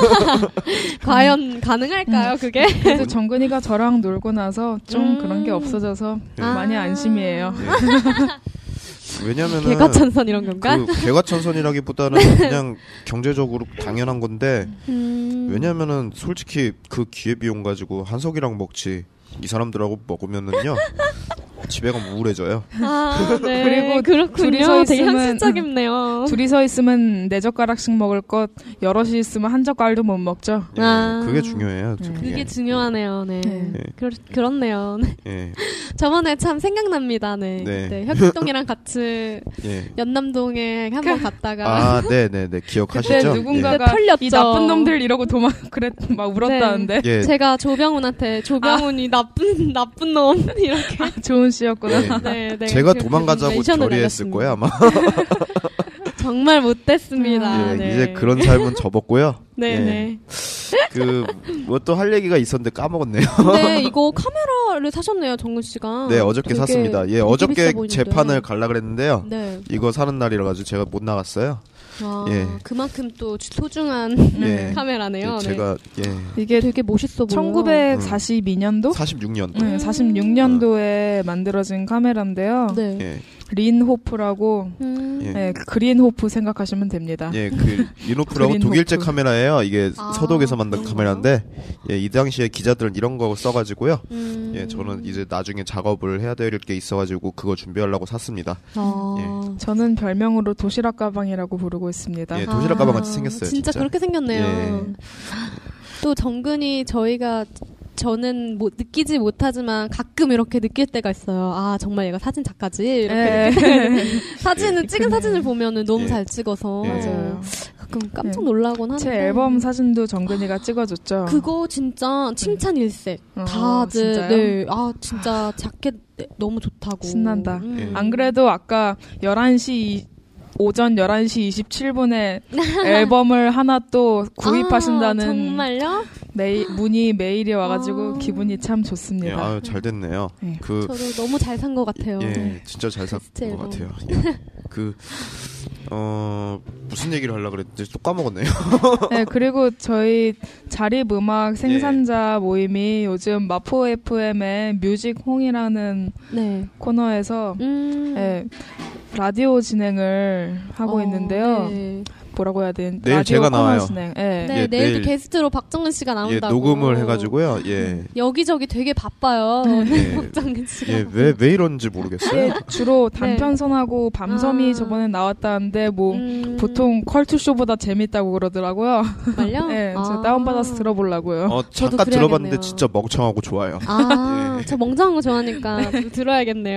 Speaker 1: 과연 가능할까요, 그게?
Speaker 3: 그래도 정근이가 저랑 놀고 나서 좀
Speaker 1: 음.
Speaker 3: 그런 게 없어져서
Speaker 4: 아.
Speaker 3: 많이 안심이에요.
Speaker 4: 예. 왜냐면은
Speaker 1: 개과천선 이런 건가?
Speaker 4: 그 개과천선이라기보다는 그냥 경제적으로 당연한 건데
Speaker 1: 음.
Speaker 4: 왜냐면은 솔직히 그 기회비용 가지고 한석이랑 먹지 이 사람들하고 먹으면은요 집에 가면 우울해져요.
Speaker 1: 아, 네.
Speaker 3: 그리고
Speaker 1: 그렇군요.
Speaker 3: 둘이서
Speaker 1: 되게
Speaker 3: 있으면-
Speaker 1: 현실적이네요.
Speaker 3: 둘이서 있으면 네 젓가락씩 먹을 것 여럿이 있으면 한 젓갈도 못 먹죠.
Speaker 4: 예,
Speaker 1: 아.
Speaker 4: 그게 중요해요.
Speaker 3: 네.
Speaker 1: 그게
Speaker 4: 예.
Speaker 1: 중요하네요. 네.
Speaker 3: 네.
Speaker 1: 그렇, 그렇네요. 네.
Speaker 4: 예,
Speaker 1: 저번에 참 생각납니다. 네.
Speaker 4: 네.
Speaker 1: 네. 혁육동이랑 같이
Speaker 4: 예.
Speaker 1: 연남동에 한번 갔다가
Speaker 4: 아, 네, 네, 네. 기억하시죠?
Speaker 3: 그때 누군가가
Speaker 1: 그때 털렸죠.
Speaker 3: 이 나쁜 놈들 이러고 도망 그랬 막 울었다는데.
Speaker 4: 예. 예.
Speaker 1: 제가 조병훈한테 조병훈이 나쁜 나쁜 놈 이렇게
Speaker 3: 아, 좋은 씨였구나.
Speaker 4: 예.
Speaker 1: 네, 네.
Speaker 4: 제가
Speaker 1: 그렇게
Speaker 4: 도망가자고
Speaker 1: 멘션을
Speaker 4: 처리했을
Speaker 1: 날렸습니다.
Speaker 4: 거예요, 아마.
Speaker 1: 정말 못됐습니다.
Speaker 4: 예,
Speaker 1: 네.
Speaker 4: 이제 그런 삶은 접었고요.
Speaker 1: 네,
Speaker 4: 예.
Speaker 1: 네.
Speaker 4: 그 뭐 또 할 얘기가 있었는데 까먹었네요.
Speaker 1: 근데 이거 카메라를 사셨네요, 정근 씨가.
Speaker 4: 네, 어저께
Speaker 1: 되게-
Speaker 4: 샀습니다. 예,
Speaker 1: 되게
Speaker 4: 어저께
Speaker 1: 비싸 보이는데.
Speaker 4: 재판을 갈라 그랬는데요.
Speaker 1: 네.
Speaker 4: 이거 사는 날이라 가지고 제가 못 나갔어요.
Speaker 1: 아,
Speaker 4: 예.
Speaker 1: 그만큼 또 소중한
Speaker 4: 예.
Speaker 1: 카메라네요. 네.
Speaker 4: 제가 예.
Speaker 3: 이게
Speaker 1: 되게 멋있어 보여요.
Speaker 3: 천구백사십이 년도?
Speaker 4: 사십육 년.
Speaker 3: 네, 사십육 년도에 만들어진 카메라인데요.
Speaker 1: 네.
Speaker 4: 예.
Speaker 3: 린호프라고
Speaker 1: 음.
Speaker 4: 예.
Speaker 3: 네, 그린호프 생각하시면 됩니다.
Speaker 4: 예, 그 리노프라고
Speaker 3: 그린
Speaker 4: 독일제
Speaker 3: 호프.
Speaker 4: 카메라예요. 이게
Speaker 1: 아,
Speaker 4: 서독에서 만든
Speaker 1: 그런가요?
Speaker 4: 카메라인데 예, 이 당시에 기자들은 이런 거 써가지고요.
Speaker 1: 음.
Speaker 4: 예, 저는 이제 나중에 작업을 해야 될 게 있어가지고 그거 준비하려고 샀습니다.
Speaker 1: 아.
Speaker 3: 저는 별명으로 도시락 가방이라고 부르고 있습니다.
Speaker 4: 예, 도시락 가방 같이
Speaker 1: 아,
Speaker 4: 생겼어요.
Speaker 1: 진짜,
Speaker 4: 진짜.
Speaker 1: 그렇게 생겼네요.
Speaker 4: 예.
Speaker 1: 또 정근이 저희가 저는 뭐 느끼지 못하지만 가끔 이렇게 느낄 때가 있어요. 아 정말 얘가 사진 작가지 이렇게
Speaker 3: 예.
Speaker 1: 사진을 찍은
Speaker 3: 그래요.
Speaker 1: 사진을 보면은 너무
Speaker 4: 예.
Speaker 1: 잘 찍어서
Speaker 4: 예.
Speaker 3: 맞아요.
Speaker 1: 가끔 깜짝
Speaker 3: 네.
Speaker 1: 놀라곤 하는데
Speaker 3: 제 앨범 사진도 정근이가 찍어줬죠.
Speaker 1: 그거 진짜 칭찬 일색
Speaker 3: 어,
Speaker 1: 다들
Speaker 3: 진짜요?
Speaker 1: 네. 아 진짜 자켓 너무 좋다고
Speaker 3: 신난다.
Speaker 1: 음.
Speaker 4: 예.
Speaker 3: 안 그래도 아까 열한 시 오전 열한 시 이십칠 분에 앨범을 하나 또 구입하신다는
Speaker 1: 아, 정말요?
Speaker 3: 메이, 문이 메일이 와가지고
Speaker 1: 아.
Speaker 3: 기분이 참
Speaker 4: 예,
Speaker 3: 좋습니다.
Speaker 4: 아유, 잘 됐네요.
Speaker 3: 네.
Speaker 4: 그
Speaker 1: 저도 너무 잘 산 것 같아요.
Speaker 4: 예,
Speaker 1: 네.
Speaker 4: 진짜 잘 산
Speaker 1: 베스트
Speaker 4: 것
Speaker 1: 앨범.
Speaker 4: 같아요. 예. 그, 어, 무슨 얘기를 하려고 그랬는지 또 까먹었네요.
Speaker 3: 네, 그리고 저희 자립음악 생산자
Speaker 1: 예.
Speaker 3: 모임이 요즘 마포 에프엠의 뮤직홍이라는
Speaker 1: 네.
Speaker 3: 코너에서
Speaker 1: 음.
Speaker 3: 네, 라디오 진행을 하고
Speaker 1: 어,
Speaker 3: 있는데요.
Speaker 1: 네.
Speaker 3: 뭐라고 해야 되는
Speaker 4: 내일
Speaker 3: 라디오
Speaker 4: 제가 나와요.
Speaker 3: 코너 진행. 예.
Speaker 1: 네,
Speaker 4: 예,
Speaker 1: 내일도
Speaker 4: 내일-
Speaker 1: 게스트로 박정은 씨가
Speaker 4: 예,
Speaker 1: 나온다고.
Speaker 4: 녹음을 해가지고요. 예,
Speaker 1: 여기저기 되게 바빠요.
Speaker 4: 예,
Speaker 1: 박정은 씨가.
Speaker 4: 예, 왜 왜 이런지 모르겠어요.
Speaker 3: 예, 주로 단편선하고 밤섬이
Speaker 1: 아.
Speaker 3: 저번에 나왔다는데 뭐
Speaker 1: 음,
Speaker 3: 보통 컬투쇼보다 재밌다고 그러더라고요.
Speaker 1: 정말요?
Speaker 3: 예,
Speaker 1: 아.
Speaker 3: 제가 다운받아서 들어보려고요.
Speaker 4: 어,
Speaker 1: 저도
Speaker 4: 잠깐 들어봤는데
Speaker 1: 그래야겠네요.
Speaker 4: 진짜 멍청하고 좋아요.
Speaker 1: 아,
Speaker 4: 예.
Speaker 1: 저 멍청한 거 좋아하니까 들어야겠네요.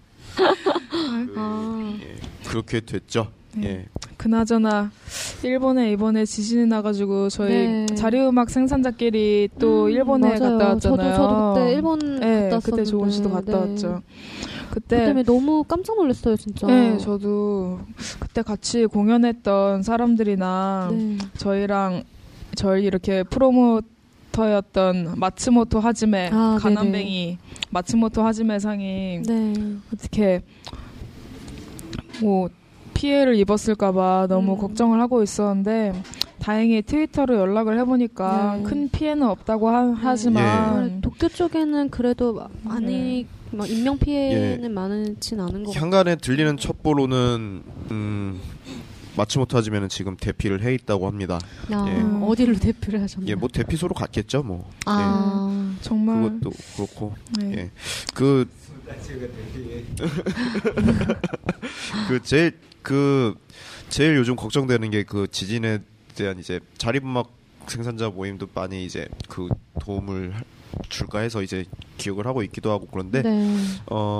Speaker 1: 아,
Speaker 4: 예, 그렇게 됐죠. 예,
Speaker 3: 그나저나 일본에 이번에 지진이 나가지고 저희
Speaker 1: 네.
Speaker 3: 자료음악 생산자끼리 또
Speaker 1: 음,
Speaker 3: 일본에
Speaker 1: 맞아요.
Speaker 3: 갔다 왔잖아요.
Speaker 1: 저도 저도 그때 일본
Speaker 3: 네,
Speaker 1: 갔다
Speaker 3: 그때
Speaker 1: 왔었는데.
Speaker 3: 조은 씨도 갔다
Speaker 1: 네.
Speaker 3: 왔죠.
Speaker 1: 그
Speaker 3: 그때
Speaker 1: 때문에 너무 깜짝 놀랐어요, 진짜.
Speaker 3: 네, 저도 그때 같이 공연했던 사람들이나
Speaker 1: 네.
Speaker 3: 저희랑 저희 이렇게 프로모터였던 마츠모토 하지메
Speaker 1: 아,
Speaker 3: 가난뱅이 마츠모토 하지메 상이
Speaker 1: 네.
Speaker 3: 어떻게 뭐 피해를 입었을까봐 너무
Speaker 1: 음.
Speaker 3: 걱정을 하고 있었는데 다행히 트위터로 연락을 해보니까
Speaker 1: 네.
Speaker 3: 큰 피해는 없다고 하,
Speaker 1: 네.
Speaker 3: 하지만
Speaker 1: 네. 도쿄 쪽에는 그래도 많이 막 인명 피해는
Speaker 4: 예.
Speaker 1: 많진 않은 것 같아요.
Speaker 4: 현관에 들리는 첩보로는 음, 마츠모토 하지면은 지금 대피를 해 있다고 합니다.
Speaker 1: 아,
Speaker 4: 예.
Speaker 1: 어디로 대피를 하셨나요?
Speaker 4: 예, 뭐 대피소로 갔겠죠, 뭐.
Speaker 1: 아,
Speaker 3: 정말
Speaker 4: 예, 그것도 그렇고.
Speaker 3: 네.
Speaker 4: 예, 그, 그 제일 그 제일 요즘 걱정되는 게 그 지진에 대한 이제 자립음악 생산자 모임도 많이 이제 그 도움을 할- 줄까 해서 이제 기억을 하고 있기도 하고 그런데
Speaker 1: 네.
Speaker 4: 어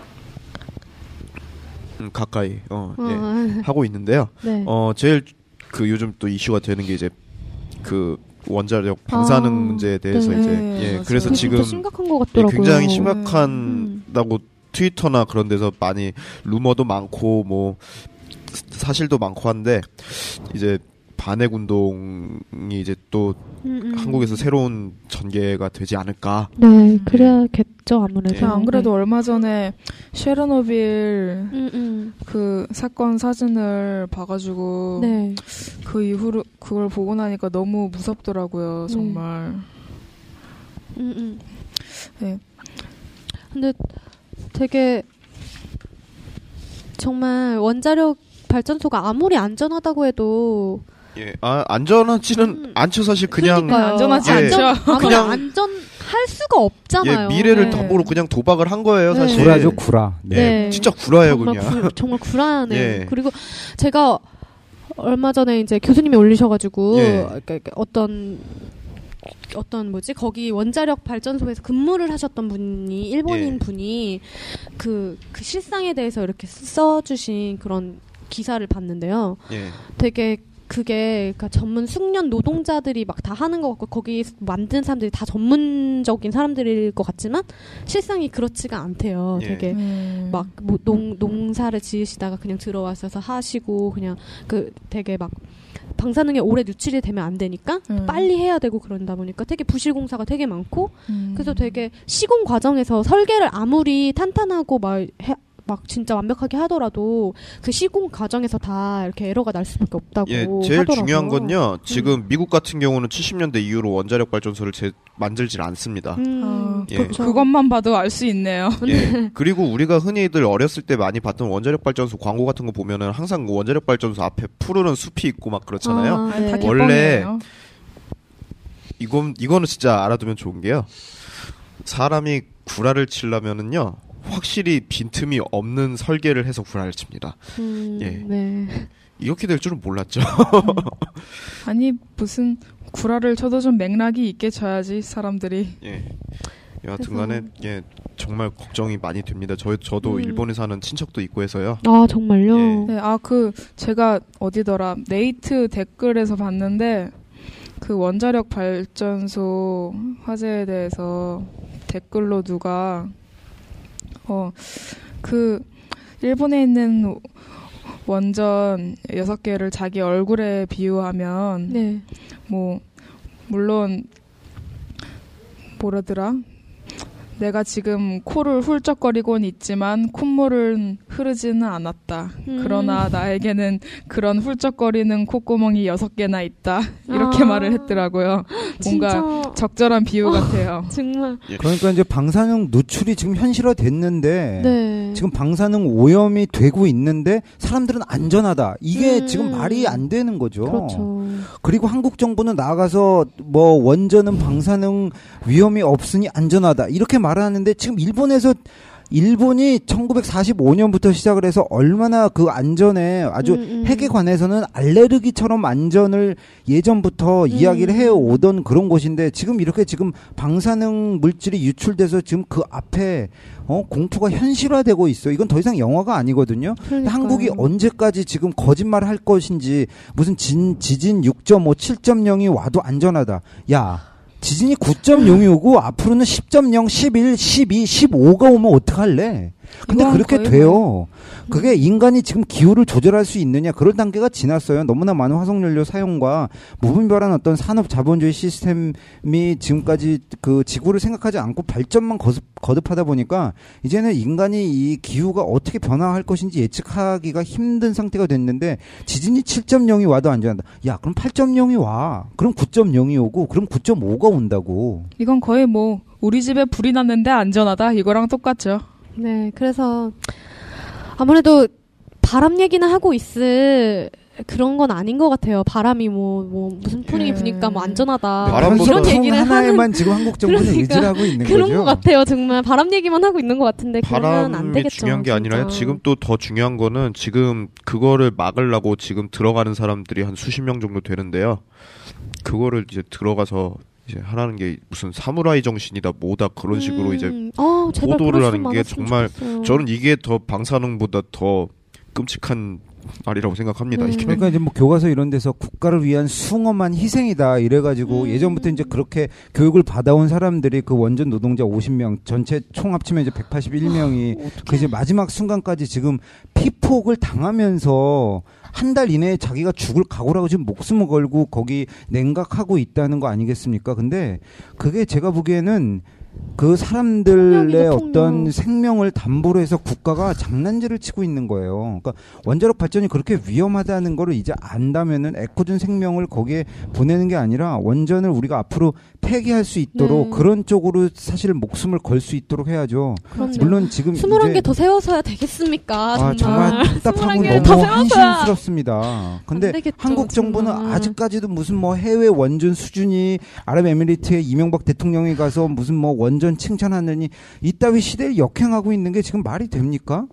Speaker 4: 음, 가까이 어,
Speaker 1: 어,
Speaker 4: 예, 하고 있는데요.
Speaker 1: 네.
Speaker 4: 어 제일 그 요즘 또 이슈가 되는 게 이제 그 원자력 방사능
Speaker 1: 아,
Speaker 4: 문제에 대해서
Speaker 1: 네.
Speaker 4: 이제
Speaker 3: 네,
Speaker 4: 예
Speaker 3: 맞아요.
Speaker 4: 그래서
Speaker 1: 그게
Speaker 4: 지금
Speaker 1: 진짜 심각한 것
Speaker 4: 예,
Speaker 1: 같더라고요.
Speaker 4: 굉장히
Speaker 1: 음.
Speaker 4: 심각한다고 트위터나 그런 데서 많이 루머도 많고 뭐 사실도 많고 한데 이제 반핵 운동이 이제 또
Speaker 1: 음, 음.
Speaker 4: 한국에서 새로운 전개가 되지 않을까.
Speaker 1: 네, 그래야겠죠 아무래도.
Speaker 4: 예.
Speaker 3: 안 그래도
Speaker 1: 네.
Speaker 3: 얼마 전에 쉐르노빌
Speaker 1: 음, 음.
Speaker 3: 그 사건 사진을 봐가지고
Speaker 1: 네.
Speaker 3: 그 이후로 그걸 보고 나니까 너무 무섭더라고요
Speaker 1: 네.
Speaker 3: 정말.
Speaker 1: 음, 음.
Speaker 3: 네.
Speaker 1: 근데 되게 정말 원자력 발전소가 아무리 안전하다고 해도
Speaker 4: 예, 아 안전하지는
Speaker 1: 음.
Speaker 4: 않죠 사실 그냥
Speaker 1: 그러니까요.
Speaker 3: 안전하지
Speaker 4: 예.
Speaker 3: 않죠.
Speaker 1: 아무리
Speaker 4: 그냥-
Speaker 1: 안전할 수가 없잖아요.
Speaker 4: 예, 미래를
Speaker 1: 네.
Speaker 4: 담보로 그냥 도박을 한 거예요
Speaker 1: 네.
Speaker 4: 사실.
Speaker 2: 구라죠, 구라. 네.
Speaker 1: 네.
Speaker 4: 진짜 구라예요
Speaker 1: 정말
Speaker 4: 그냥.
Speaker 1: 구, 정말 구라네요.
Speaker 4: 예.
Speaker 1: 그리고 제가 얼마 전에 이제 교수님이 올리셔가지고
Speaker 4: 예.
Speaker 1: 그러니까 어떤 어떤 뭐지 거기 원자력 발전소에서 근무를 하셨던 분이 일본인
Speaker 4: 예.
Speaker 1: 분이 그, 그 실상에 대해서 이렇게 써주신 그런 기사를 봤는데요.
Speaker 4: 예.
Speaker 1: 되게 그게 그러니까 전문 숙련 노동자들이 막 다 하는 것 같고 거기 만든 사람들이 다 전문적인 사람들일 것 같지만 실상이 그렇지가 않대요.
Speaker 4: 예.
Speaker 1: 되게
Speaker 3: 음.
Speaker 1: 막 뭐 농, 농사를 지으시다가 그냥 들어와서 하시고 그냥 그 되게 막 방사능에 오래 누출이 되면 안 되니까
Speaker 3: 음.
Speaker 1: 빨리 해야 되고 그런다 보니까 되게 부실 공사가 되게 많고
Speaker 3: 음.
Speaker 1: 그래서 되게 시공 과정에서 설계를 아무리 탄탄하고 막, 해, 막 진짜 완벽하게 하더라도 그 시공 과정에서 다 이렇게 에러가 날 수밖에 없다고
Speaker 4: 예, 제일
Speaker 1: 하더라고요.
Speaker 4: 중요한 건요. 지금 미국 같은 경우는 칠십 년대 이후로 원자력 발전소를 제, 만들질 않습니다.
Speaker 1: 음,
Speaker 3: 아,
Speaker 4: 예.
Speaker 1: 그렇죠.
Speaker 3: 그것만 봐도 알 수 있네요.
Speaker 4: 예. 그리고 우리가 흔히들 어렸을 때 많이 봤던 원자력 발전소 광고 같은 거 보면은 항상 원자력 발전소 앞에 푸르른 숲이 있고 막 그렇잖아요.
Speaker 1: 아, 네.
Speaker 3: 다
Speaker 4: 원래
Speaker 3: 개뻥이에요.
Speaker 4: 이건 이거는 진짜 알아두면 좋은 게요. 사람이 구라를 치려면은요. 확실히 빈틈이 없는 설계를 해서 구라를 칩니다.
Speaker 1: 음,
Speaker 4: 예.
Speaker 1: 네.
Speaker 4: 이렇게 될 줄은 몰랐죠.
Speaker 3: 아니 무슨 구라를 쳐도 좀 맥락이 있게 쳐야지 사람들이.
Speaker 4: 예. 여하튼간에 예 정말 걱정이 많이 됩니다. 저 저도
Speaker 1: 음.
Speaker 4: 일본에 사는 친척도 있고 해서요.
Speaker 1: 아 정말요?
Speaker 4: 예.
Speaker 3: 네, 아 그 제가 어디더라 네이트 댓글에서 봤는데 그 원자력 발전소 화재에 대해서 댓글로 누가 어 그 일본에 있는 원전 여섯 개를 자기 얼굴에 비유하면
Speaker 1: 네.
Speaker 3: 뭐 물론 뭐라더라? 내가 지금 코를 훌쩍거리곤 있지만 콧물은 흐르지는 않았다.
Speaker 1: 음.
Speaker 3: 그러나 나에게는 그런 훌쩍거리는 콧구멍이 여섯 개나 있다. 이렇게
Speaker 1: 아.
Speaker 3: 말을 했더라고요. 뭔가
Speaker 1: 진짜.
Speaker 3: 적절한 비유 같아요.
Speaker 1: 정말.
Speaker 2: 그러니까 이제 방사능 노출이 지금 현실화됐는데
Speaker 1: 네.
Speaker 2: 지금 방사능 오염이 되고 있는데 사람들은 안전하다. 이게
Speaker 1: 음.
Speaker 2: 지금 말이 안 되는 거죠.
Speaker 1: 그렇죠.
Speaker 2: 그리고 한국 정부는 나가서 뭐 원전은 방사능 위험이 없으니 안전하다. 이렇게 말하는데 지금 일본에서 일본이 천구백사십오 년부터 시작을 해서 얼마나 그 안전에 아주
Speaker 1: 음, 음.
Speaker 2: 핵에 관해서는 알레르기처럼 안전을 예전부터
Speaker 1: 음.
Speaker 2: 이야기를 해오던 그런 곳인데 지금 이렇게 지금 방사능 물질이 유출돼서 지금 그 앞에 어, 공포가 현실화되고 있어요. 이건 더 이상 영화가 아니거든요. 근데
Speaker 1: 그러니까요.
Speaker 2: 한국이 언제까지 지금 거짓말을 할 것인지 무슨 진, 지진 육 점 오, 칠 점 영이 와도 안전하다. 야. 지진이 구 점 영이 오고 앞으로는 십 점 영, 십일, 십이, 십오가 오면 어떡할래? 근데
Speaker 3: 이건
Speaker 2: 그렇게
Speaker 3: 거의
Speaker 2: 돼요.
Speaker 3: 뭐.
Speaker 2: 그게 인간이 지금 기후를 조절할 수 있느냐 그럴 단계가 지났어요. 너무나 많은 화석연료 사용과 무분별한 어떤 산업 자본주의 시스템이 지금까지 그 지구를 생각하지 않고 발전만 거듭, 거듭하다 보니까 이제는 인간이 이 기후가 어떻게 변화할 것인지 예측하기가 힘든 상태가 됐는데 지진이 칠 점 영이 와도 안전하다. 야 그럼 팔 점 영이 와. 그럼 구 점 영이 오고 그럼 구 점 오가 온다고.
Speaker 3: 이건 거의 뭐 우리 집에 불이 났는데 안전하다. 이거랑 똑같죠.
Speaker 1: 네, 그래서 아무래도 바람 얘기는 하고 있을 그런 건 아닌 것 같아요. 바람이 뭐, 뭐 무슨 풍이
Speaker 3: 네.
Speaker 1: 부니까 뭐 안전하다.
Speaker 4: 바람
Speaker 1: 뭐 이런
Speaker 2: 통
Speaker 1: 얘기를
Speaker 2: 하나에만
Speaker 1: 하는
Speaker 2: 지금 한국 정부는
Speaker 1: 그러니까
Speaker 2: 의지를 하고 있는
Speaker 1: 그런
Speaker 2: 거죠.
Speaker 1: 것 같아요. 정말 바람 얘기만 하고 있는 것 같은데 그러면 안
Speaker 4: 바람이
Speaker 1: 되겠죠.
Speaker 4: 중요한 게 아니라
Speaker 1: 진짜.
Speaker 4: 지금 또 더 중요한 거는 지금 그거를 막으려고 지금 들어가는 사람들이 한 수십 명 정도 되는데요. 그거를 이제 들어가서 이제 하라는 게 무슨 사무라이 정신이다 뭐다 그런 식으로
Speaker 1: 음,
Speaker 4: 이제
Speaker 1: 어, 제발
Speaker 4: 보도를
Speaker 1: 그럴
Speaker 4: 하는
Speaker 1: 수만
Speaker 4: 게
Speaker 1: 많았으면
Speaker 4: 정말
Speaker 1: 좋겠어요.
Speaker 4: 저는 이게 더 방사능보다 더 끔찍한 말이라고 생각합니다.
Speaker 1: 음.
Speaker 4: 이게.
Speaker 2: 그러니까 이제 뭐 교과서 이런 데서 국가를 위한 숭엄한 희생이다 이래가지고
Speaker 1: 음.
Speaker 2: 예전부터 이제 그렇게 교육을 받아온 사람들이 그 원전 노동자 오십 명 전체 총 합치면 이제 백팔십일 명이 그 이제 마지막 순간까지 지금 피폭을 당하면서 한 달 이내에 자기가 죽을 각오라고 지금 목숨을 걸고 거기 냉각하고 있다는 거 아니겠습니까? 근데 그게 제가 보기에는 그 사람들의
Speaker 1: 폭력이죠,
Speaker 2: 어떤
Speaker 1: 폭력.
Speaker 2: 생명을 담보로 해서 국가가 장난질을 치고 있는 거예요. 그러니까 원자력 발전이 그렇게 위험하다는 거를 이제 안다면은 애꿎은 생명을 거기에 보내는 게 아니라 원전을 우리가 앞으로 폐기할 수 있도록
Speaker 1: 네.
Speaker 2: 그런 쪽으로 사실 목숨을 걸 수 있도록 해야죠.
Speaker 1: 그럼요.
Speaker 2: 물론 지금
Speaker 1: 스물한
Speaker 2: 이제
Speaker 1: 개 더 세워서야 되겠습니까?
Speaker 2: 아,
Speaker 1: 정말,
Speaker 2: 정말 답답하고
Speaker 1: 스물한 개를 더
Speaker 2: 너무
Speaker 1: 세워서야.
Speaker 2: 한심스럽습니다. 근데
Speaker 1: 안 되겠죠,
Speaker 2: 한국 정부는
Speaker 1: 정말.
Speaker 2: 아직까지도 무슨 뭐 해외 원전 수준이 아랍에미리트에 이명박 대통령이 가서 무슨 뭐 원전 칭찬하느니 이따위 시대를 역행하고 있는 게 지금 말이 됩니까?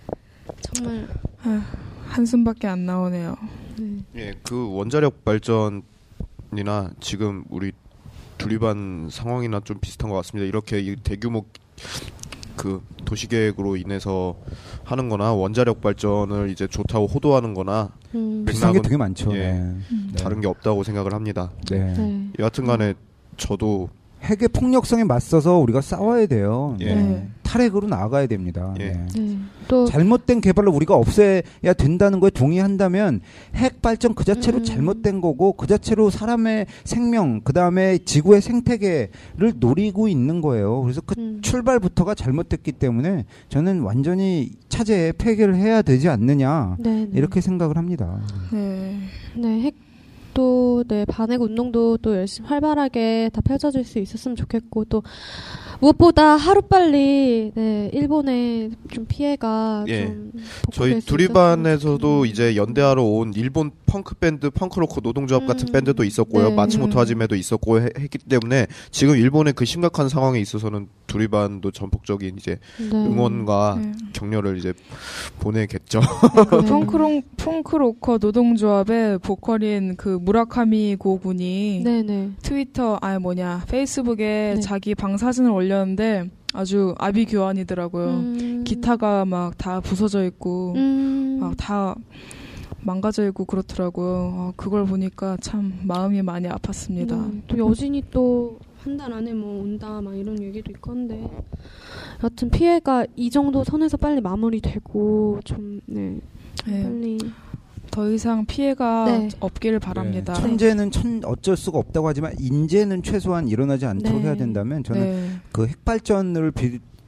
Speaker 1: 정말
Speaker 3: 아, 한숨밖에 안 나오네요.
Speaker 1: 네.
Speaker 4: 예, 그 원자력 발전이나 지금 우리 두리반 상황이나 좀 비슷한 것 같습니다. 이렇게 이 대규모 그 도시계획으로 인해서 하는 거나 원자력 발전을 이제 좋다고 호도하는 거나
Speaker 1: 음.
Speaker 2: 비슷한 게
Speaker 4: 맥락은-
Speaker 2: 되게 많죠.
Speaker 4: 예.
Speaker 2: 네.
Speaker 3: 음.
Speaker 4: 다른 게 없다고 생각을 합니다.
Speaker 2: 네.
Speaker 1: 네.
Speaker 4: 여하튼 간에 저도
Speaker 2: 핵의 폭력성에 맞서서 우리가 싸워야 돼요.
Speaker 4: 예.
Speaker 1: 네.
Speaker 2: 탈핵으로 나아가야 됩니다.
Speaker 4: 예.
Speaker 2: 네.
Speaker 1: 네. 또
Speaker 2: 잘못된 개발을 우리가 없애야 된다는 거에 동의한다면 핵 발전 그 자체로
Speaker 1: 음.
Speaker 2: 잘못된 거고 그 자체로 사람의 생명 그 다음에 지구의 생태계를 노리고 있는 거예요. 그래서 그
Speaker 1: 음.
Speaker 2: 출발부터가 잘못됐기 때문에 저는 완전히 차제에 폐기를 해야 되지 않느냐
Speaker 1: 네, 네.
Speaker 2: 이렇게 생각을 합니다.
Speaker 3: 네.
Speaker 1: 네, 핵도 네 반핵 운동도 또 열심히 활발하게 다 펼쳐질 수 있었으면 좋겠고 또 무엇보다 하루 빨리 네 일본의 좀 피해가
Speaker 4: 예.
Speaker 1: 좀
Speaker 4: 저희
Speaker 1: 복구될 수
Speaker 4: 두리반에서도
Speaker 1: 있었으면
Speaker 4: 이제 연대하러 온 일본 펑크 밴드 펑크로커 노동조합 같은
Speaker 1: 음.
Speaker 4: 밴드도 있었고요.
Speaker 1: 네.
Speaker 4: 마츠모토
Speaker 3: 음.
Speaker 4: 하지메도 있었고 해- 했기 때문에 지금 일본의 그 심각한 상황에 있어서는 두리반도 전폭적인 이제
Speaker 1: 네.
Speaker 4: 응원과
Speaker 3: 네.
Speaker 4: 격려를 이제 보내겠죠.
Speaker 3: 그
Speaker 1: 네.
Speaker 3: 펑크롱 펑크로커 노동조합의 보컬인 그 무라카미 고군이
Speaker 1: 네네.
Speaker 3: 트위터 아니 뭐냐 페이스북에
Speaker 1: 네.
Speaker 3: 자기 방 사진을 올렸는데 아주 아비규환이더라고요.
Speaker 1: 음.
Speaker 3: 기타가 막 다 부서져 있고
Speaker 1: 음.
Speaker 3: 막 다 망가져 있고 그렇더라고요. 아, 그걸 보니까 참 마음이 많이 아팠습니다.
Speaker 1: 네. 또 여진이 또 한 달 안에 뭐 온다 막 이런 얘기도 있고 한데 여튼 피해가 이 정도 선에서 빨리 마무리되고 좀 네.
Speaker 3: 네,
Speaker 1: 빨리
Speaker 3: 더 이상 피해가
Speaker 1: 네.
Speaker 3: 없기를 바랍니다.
Speaker 2: 네. 천재는 천 어쩔 수가 없다고 하지만 인재는 최소한 일어나지 않도록
Speaker 1: 네.
Speaker 2: 해야 된다면 저는
Speaker 3: 네.
Speaker 2: 그 핵발전을 비,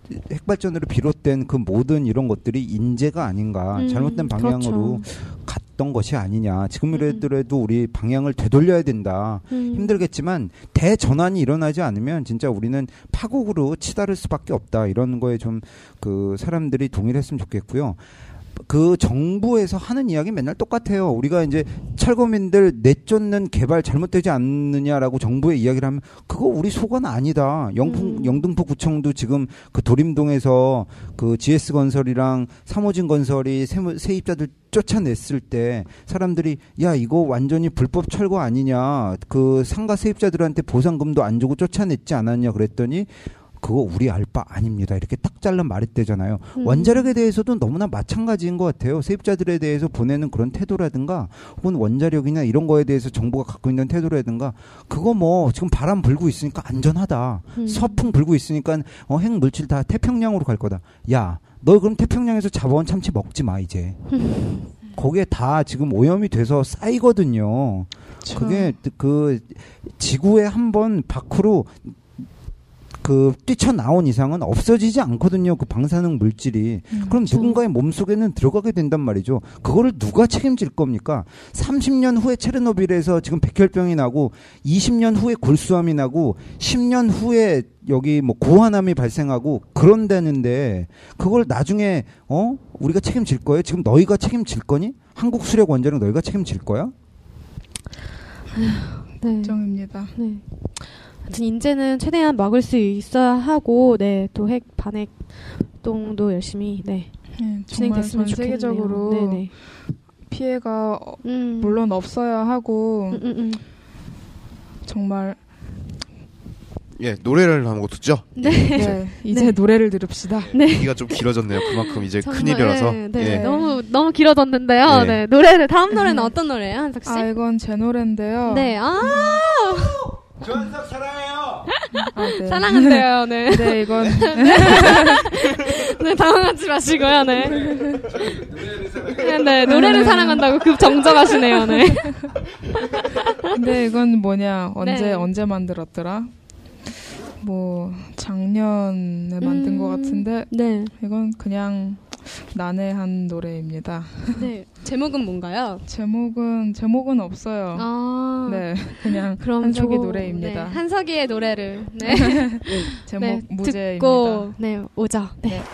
Speaker 2: 핵발전으로 비롯된 그 모든 이런 것들이 인재가 아닌가
Speaker 1: 음,
Speaker 2: 잘못된 방향으로
Speaker 1: 그렇죠.
Speaker 2: 갔던 것이 아니냐. 지금이라도 우리 방향을 되돌려야 된다.
Speaker 1: 음.
Speaker 2: 힘들겠지만 대전환이 일어나지 않으면 진짜 우리는 파국으로 치달을 수밖에 없다. 이런 거에 좀 그 사람들이 동의를 했으면 좋겠고요. 그 정부에서 하는 이야기 맨날 똑같아요. 우리가 이제 철거민들 내쫓는 개발 잘못되지 않느냐라고 정부에 이야기를 하면 그거 우리 속은 아니다. 영풍,
Speaker 1: 음.
Speaker 2: 영등포 구청도 지금 그 도림동에서 그 지에스건설이랑 삼호진건설이 세무, 세입자들 쫓아냈을 때 사람들이 야 이거 완전히 불법 철거 아니냐. 그 상가 세입자들한테 보상금도 안 주고 쫓아냈지 않았냐 그랬더니 그거 우리 알 바 아닙니다. 이렇게 딱 잘라 말했대잖아요.
Speaker 1: 음.
Speaker 2: 원자력에 대해서도 너무나 마찬가지인 것 같아요. 세입자들에 대해서 보내는 그런 태도라든가 혹은 원자력이나 이런 거에 대해서 정부가 갖고 있는 태도라든가 그거 뭐 지금 바람 불고 있으니까 안전하다.
Speaker 1: 음.
Speaker 2: 서풍 불고 있으니까 어, 핵 물질 다 태평양으로 갈 거다. 야, 너 그럼 태평양에서 잡아온 참치 먹지 마 이제. 거기에 다 지금 오염이 돼서 쌓이거든요.
Speaker 3: 그쵸.
Speaker 2: 그게 그 지구에 한번 밖으로 그 뛰쳐나온 이상은 없어지지 않거든요. 그 방사능 물질이.
Speaker 3: 음,
Speaker 2: 그럼
Speaker 3: 그쵸.
Speaker 2: 누군가의 몸속에는 들어가게 된단 말이죠. 그거를 누가 책임질 겁니까? 삼십 년 후에 체르노빌에서 지금 백혈병이 나고 이십 년 후에 골수암이 나고 십 년 후에 여기 뭐 고환암이 발생하고 그런다는데 그걸 나중에 어? 우리가 책임질 거예요? 지금 너희가 책임질 거니? 한국 수력 원자력 너희가 책임질 거야?
Speaker 1: 네.
Speaker 3: 걱정입니다.
Speaker 1: 네. 하여튼 인재는 최대한 막을 수 있어야 하고, 네, 또 핵 반핵 활동도 열심히, 네,
Speaker 3: 네, 정말
Speaker 1: 진행됐으면
Speaker 3: 전
Speaker 1: 좋겠네요.
Speaker 3: 세계적으로
Speaker 1: 네네.
Speaker 3: 피해가 어,
Speaker 1: 음.
Speaker 3: 물론 없어야 하고
Speaker 1: 음, 음, 음.
Speaker 3: 정말
Speaker 4: 예, 노래를 한 곡 듣죠?
Speaker 1: 네.
Speaker 3: 네, 이제
Speaker 1: 네.
Speaker 3: 노래를 들읍시다.
Speaker 4: 얘기가 좀 길어졌네요. 그만큼 이제
Speaker 1: 정말,
Speaker 4: 큰일이라서.
Speaker 1: 네, 네.
Speaker 4: 예.
Speaker 1: 너무 너무 길어졌는데요.
Speaker 4: 네.
Speaker 1: 네. 노래를 다음 노래는 어떤 노래예요, 한석 씨?
Speaker 3: 아 이건 제 노래인데요.
Speaker 1: 네. 아,
Speaker 2: 조한석 사랑해요.
Speaker 3: 아, 네.
Speaker 1: 사랑한대요. 네.
Speaker 3: 네 이건
Speaker 1: 네, 당황하지 마시고요. 네. 네, 네, 노래를 사랑한다고 급 정정하시네요. 네.
Speaker 3: 근데 이건 뭐냐 언제
Speaker 1: 네.
Speaker 3: 언제 만들었더라? 뭐 작년에 만든
Speaker 1: 음,
Speaker 3: 것 같은데
Speaker 1: 네.
Speaker 3: 이건 그냥 난해한 노래입니다.
Speaker 1: 네. 제목은 뭔가요?
Speaker 3: 제목은 제목은 없어요.
Speaker 1: 아.
Speaker 3: 네, 그냥
Speaker 1: 그럼
Speaker 3: 한석이
Speaker 1: 저거-
Speaker 3: 노래입니다.
Speaker 1: 네, 한석이의 노래를 네.
Speaker 3: 제목
Speaker 1: 네,
Speaker 3: 무죄입니다.
Speaker 1: 듣고 네, 오죠. 네.
Speaker 3: 네.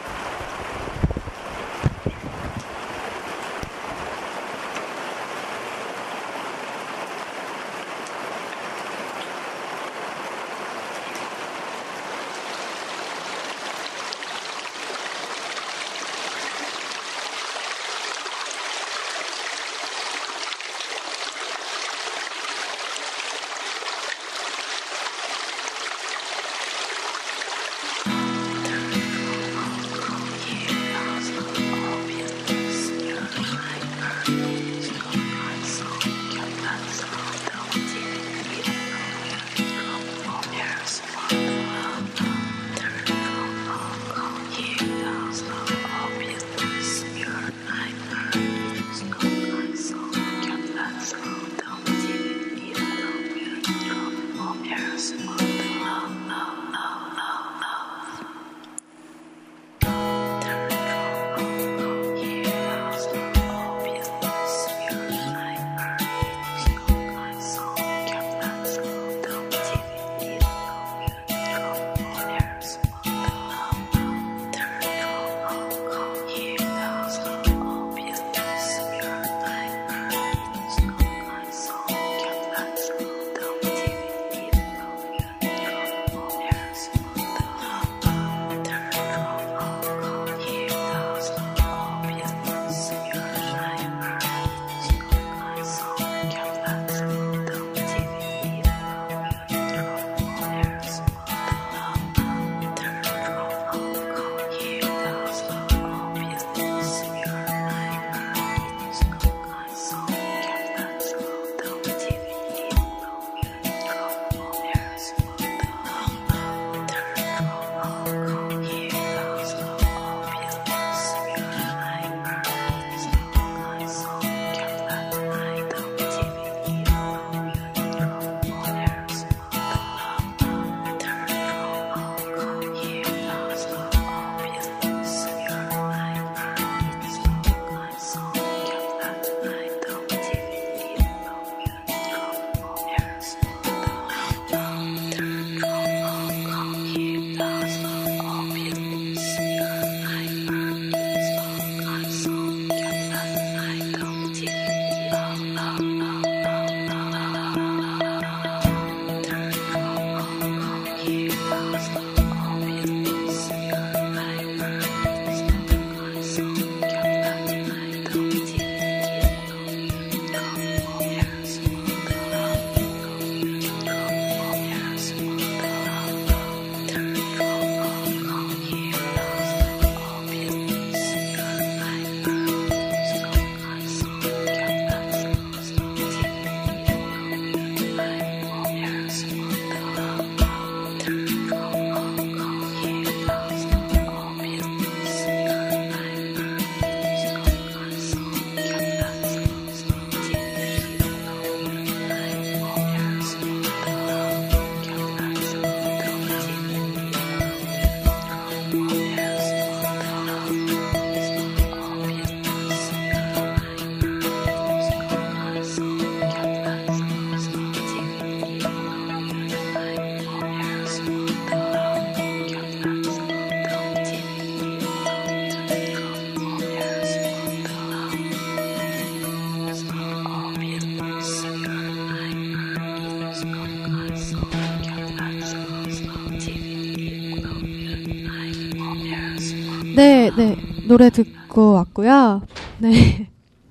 Speaker 1: 네, 네. 노래 듣고 왔고요. 네.